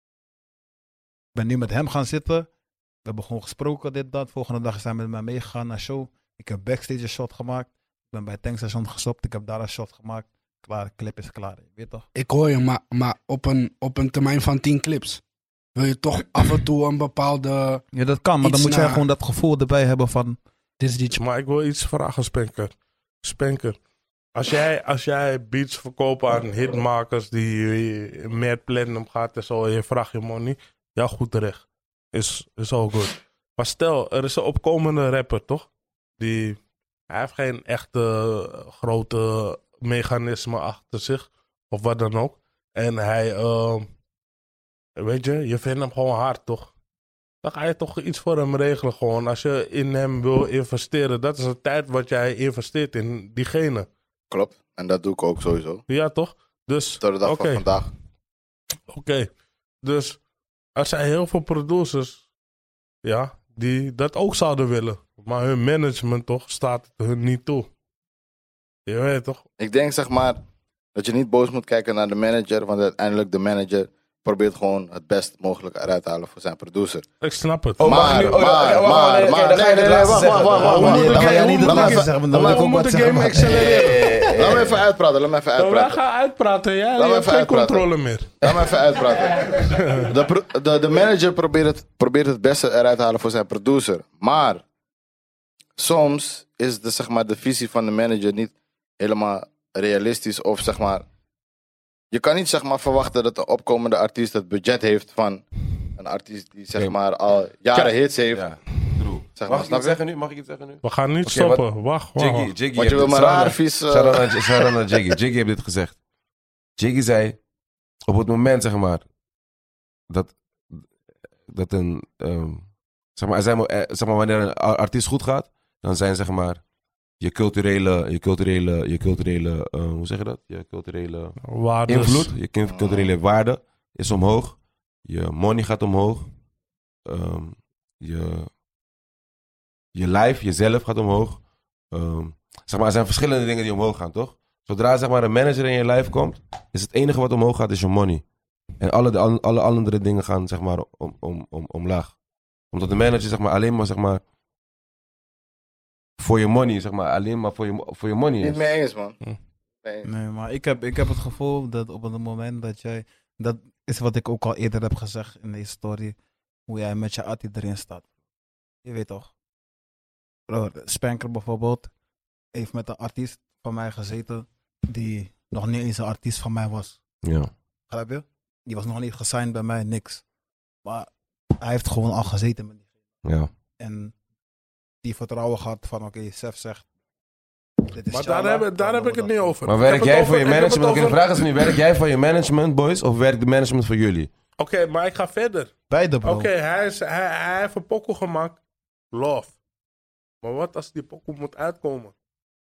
Ik ben nu met hem gaan zitten. We hebben gewoon gesproken, dit, dat. Volgende dag is hij met mij meegegaan naar show. Ik heb backstage een shot gemaakt. Ik ben bij het tankstation gestopt. Ik heb daar een shot gemaakt. Klaar, de clip is klaar, je weet toch? Ik hoor je, maar op een termijn van 10 clips wil je toch af en toe een bepaalde... Ja, dat kan, maar dan Iets moet jij naar- gewoon dat gevoel erbij hebben van... Dit is die Maar ik wil iets vragen, Spenker. Als jij beats verkoopt aan hitmakers die met platinum gaat en zo, en je vraagt je money, ja, goed terecht. Is all good. Maar stel, er is een opkomende rapper, toch? Hij heeft geen echte grote mechanisme achter zich, of wat dan ook. En hij, weet je vindt hem gewoon hard, toch? Dan ga je toch iets voor hem regelen gewoon. Als je in hem wil investeren, dat is de tijd wat jij investeert in diegene. Klopt. En dat doe ik ook sowieso. Ja, toch? Dus, Tot de dag oké. van vandaag. Oké. Dus, er zijn heel veel producers, ja, die dat ook zouden willen. Maar hun management toch, staat het hun niet toe. Je weet toch? Ik denk zeg maar dat je niet boos moet kijken naar de manager. Want uiteindelijk de manager probeert gewoon het best mogelijke eruit te halen voor zijn producer. Ik snap het. Oh, mag ik nu- wacht, dan ga je dit laatste zeggen. wacht. Dan ga jij niet het Laat me laatste even- zeggen, want laat dan me wil ik ook even- wat zeggen. Hey, Laat me even uitpraten. Dan wij gaan uitpraten, ja. Laat Je me hebt even geen uitpraten. controle meer. Laat me even uitpraten. De manager probeert het beste eruit te halen voor zijn producer. Maar soms is zeg maar, de visie van de manager niet helemaal realistisch. Of zeg maar, je kan niet zeg maar, verwachten dat de opkomende artiest het budget heeft van een artiest die zeg maar, al jaren hits heeft. Ja, true. Zeg Mag maar, ik snap iets je? zeggen nu? Mag ik iets zeggen nu? We gaan niet Oké, stoppen. Wacht. Jiggy Want je wil heeft- maar shout-out raar naar- vies... shout-out naar Jiggy. Jiggy heeft dit gezegd. Jiggy zei, op het moment zeg maar, dat een, zeg maar, zeg maar, wanneer een artiest goed gaat, dan zijn zeg maar, je culturele, hoe zeg je dat? Je culturele Waardes. invloed, je culturele waarde is omhoog. Je money gaat omhoog. Je life, jezelf gaat omhoog. Zeg maar, er zijn verschillende dingen die omhoog gaan, toch? Zodra zeg maar, een manager in je life komt, is het enige wat omhoog gaat, is je money. En alle andere dingen gaan zeg maar, omlaag. Omdat de manager zeg maar, alleen maar, zeg maar voor je money, zeg maar, alleen maar voor je money Niet is. mee eens, man. Nee, maar ik heb het gevoel dat op het moment dat jij... Dat is wat ik ook al eerder heb gezegd in deze story. Hoe jij met je artie erin staat. Je weet toch? Bro, Spanker bijvoorbeeld heeft met een artiest van mij gezeten die nog niet eens een artiest van mij was. Ja. Begrijp je? Die was nog niet gesigned bij mij, niks. Maar hij heeft gewoon al gezeten met die. Ja. En die vertrouwen gehad van oké, Sef zegt... Dit is Maar Chala, daar heb ik het niet over. Maar Ik heb werk het jij over- voor je ik heb het management? Oké, de over- vraag is nu, werk jij voor je management, boys? Of werkt de management voor jullie? Oké, maar ik ga verder. Beide, bro. Oké, hij heeft een pokoe gemaakt. Love. Maar wat als die pokoe moet uitkomen?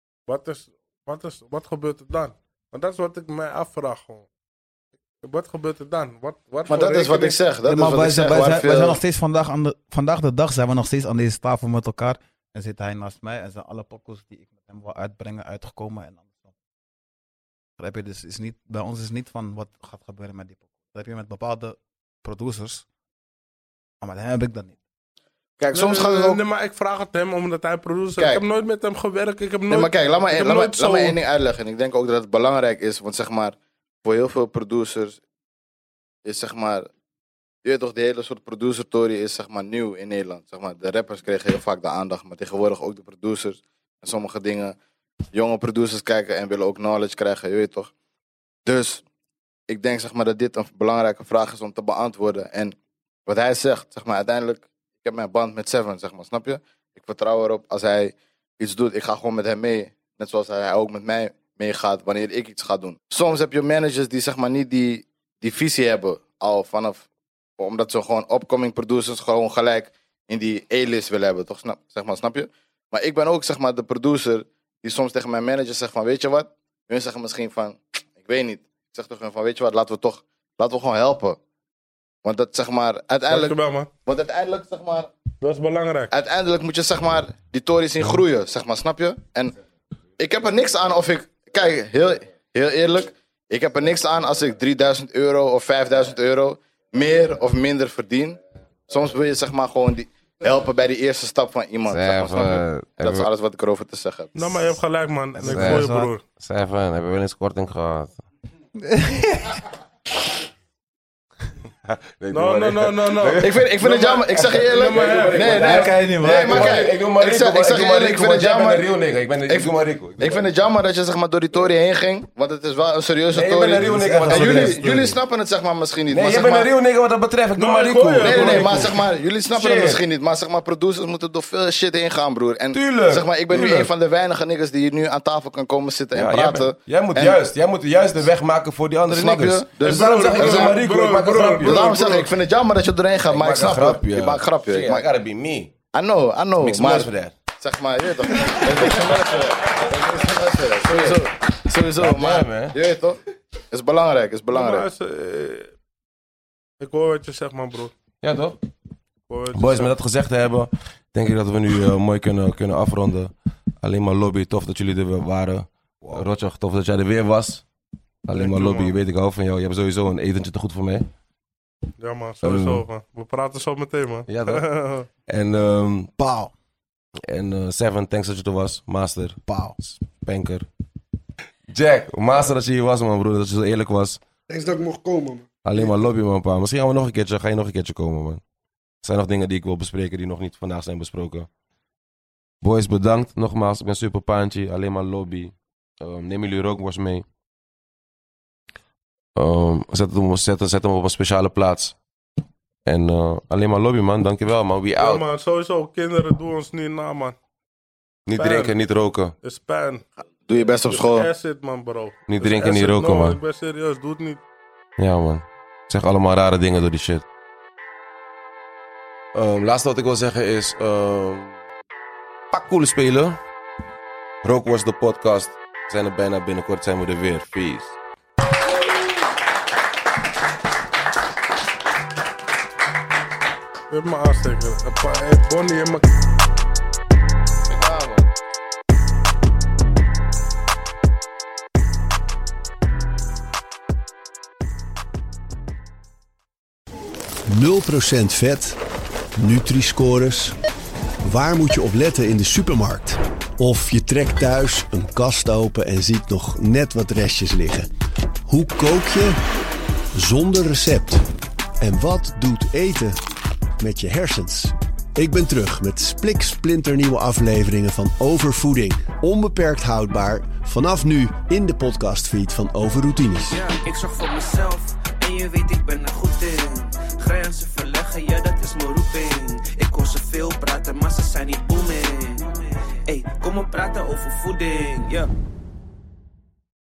Wat gebeurt er dan? Want dat is wat ik mij afvraag gewoon. Wat gebeurt er dan? Maar dat is wat ik zeg. Dat Ja, is maar wat wij ik zeg. zijn, waar wij veel- zijn nog steeds vandaag de dag zijn we nog steeds aan deze tafel met elkaar. En zit hij naast mij en zijn alle pokkels die ik met hem wil uitbrengen uitgekomen en andersom. Begrijp je? Dus is niet, bij ons is niet van wat gaat gebeuren met die pokkels. Dat heb je met bepaalde producers. Maar met hem heb ik dat niet. Kijk, soms gaat het ook... Nee, maar ik vraag het hem omdat hij producer. Kijk. Ik heb nooit met hem gewerkt. Ik heb nooit... Nee, maar kijk, laat ik heb me nooit zo- één ding uitleggen. En ik denk ook dat het belangrijk is, want zeg maar, voor heel veel producers is zeg maar, je weet toch, de hele soort producer-tory is zeg maar nieuw in Nederland. Zeg maar, de rappers kregen heel vaak de aandacht, maar tegenwoordig ook de producers. En sommige dingen, jonge producers kijken en willen ook knowledge krijgen, je weet toch. Dus ik denk zeg maar dat dit een belangrijke vraag is om te beantwoorden. En wat hij zegt, zeg maar, uiteindelijk, ik heb mijn band met Seven, zeg maar, snap je? Ik vertrouw erop, als hij iets doet, ik ga gewoon met hem mee. Net zoals hij ook met mij meegaat wanneer ik iets ga doen. Soms heb je managers die zeg maar niet die visie hebben, al vanaf, omdat ze gewoon upcoming producers gewoon gelijk in die A-list willen hebben, toch? Snap je? Maar ik ben ook zeg maar de producer die soms tegen mijn manager zegt van, weet je wat? Hun zeggen misschien van, ik weet niet. Ik zeg tegen hun van, weet je wat, laten we gewoon helpen. Want dat zeg maar, uiteindelijk, Dankjewel, man. want uiteindelijk zeg maar, Dat is belangrijk. uiteindelijk moet je zeg maar die tories zien groeien, zeg maar, snap je? En ik heb er niks aan of ik, kijk, heel eerlijk, ik heb er niks aan als ik €3.000 of €5.000 meer of minder verdien. Soms wil je zeg maar gewoon helpen bij die eerste stap van iemand, zeg maar, snap je? Dat is alles wat ik erover te zeggen heb. Nou, maar je hebt gelijk, man. En ik Ja, voel je, zo. broer. Seven, hebben we wel eens korting gehad? No. Ik vind het jammer, ik zeg je eerlijk. Nee, kan je niet, man. Nee, maar kijk, ik doe maar ik Rico, zeg je eerlijk, ik vind het jammer. Ik doe maar Rico. Ik vind het jammer dat je zeg maar door die tory heen ging, want het is wel een serieuze Nee, je tory. bent een real nigga wat dat En betreft. jullie snappen het zeg maar misschien niet. Nee, maar jij zeg bent een maar, real nigga wat dat betreft. Ik doe Nou, maar ik Rico. hoor je. Nee, maar zeg maar, jullie snappen het Shit. misschien niet, maar zeg maar, producers moeten door veel shit heen gaan, broer. En Tuurlijk, zeg maar, ik ben nu tuurlijk. een van de weinige niggas die hier nu aan tafel kan komen zitten en Ja, praten. jij moet En- juist de weg maken voor die andere Snap je? niggas. Dus Dus daarom zeg ik, ik doe maar Rico, ik maak een grapje. Dus daarom zeg ik vind het jammer dat je erheen gaat, maar ik snap het. Ik maak een grapje. Shit, Ik I maak- gotta be me. I know, Mix maar money for that. zeg maar, je weet toch. Sowieso, maar man. je weet toch. Is belangrijk, is Nou, maar belangrijk. ik hoor wat je zegt, man, broer. Ja, toch? Ik hoor wat je Boys, zegt. met dat gezegd te hebben, denk ik dat we nu mooi kunnen afronden. Alleen maar lobby, tof dat jullie er weer waren. Rotjoch, tof dat jij er weer was. Alleen maar you, lobby, man. je weet ik hou van jou. Je hebt sowieso een etentje te goed voor mij. Ja, man, sowieso, man. We praten zo meteen, man. Ja, toch? En, Pauw. Seven, thanks dat je er was. Master, Pauw. Spanker. Jack, master dat je hier was, man, broer. Dat je zo eerlijk was. Thanks dat ik mocht komen, man. Alleen maar lobby, man, pa. Misschien gaan we nog een keertje, ga je nog een keertje komen, man. Er zijn nog dingen die ik wil bespreken die nog niet vandaag zijn besproken. Boys, bedankt nogmaals. Ik ben super paantje. Alleen maar lobby. Neem jullie rookworst mee. Zet hem op een speciale plaats. En alleen maar lobby, man. Dankjewel, man. We Ja, out. man, sowieso. Kinderen doen ons niet na, man. Niet Pijn. drinken, niet roken. Is pijn. Doe je best op Is school. acid, man, bro. Niet Is drinken, niet acid, roken, man. Ik ben serieus, doe het niet. Ja, man. Ik zeg allemaal rare dingen door die shit. Laatste wat ik wil zeggen is... pak coole spelen. Rookworst de podcast. We zijn er bijna, binnenkort zijn we er weer. Peace. Heb me aansteken. Hey, Bonnie in mijn... Ja, man. %0% vet, Nutri-scores. Waar moet je op letten in de supermarkt? Of je trekt thuis een kast open en ziet nog net wat restjes liggen. Hoe kook je zonder recept? En wat doet eten met je hersens? Ik ben terug met splinternieuwe afleveringen van Overvoeding. Onbeperkt houdbaar, vanaf nu in de podcastfeed van Overroutines. Ja, ik zorg voor mezelf en je weet ik ben er goed in. Grenzen verleggen, ja dat is mijn roeping. Ik kon ze veel praten, maar ze zijn niet booming. Ey, kom maar praten over voeding, ja.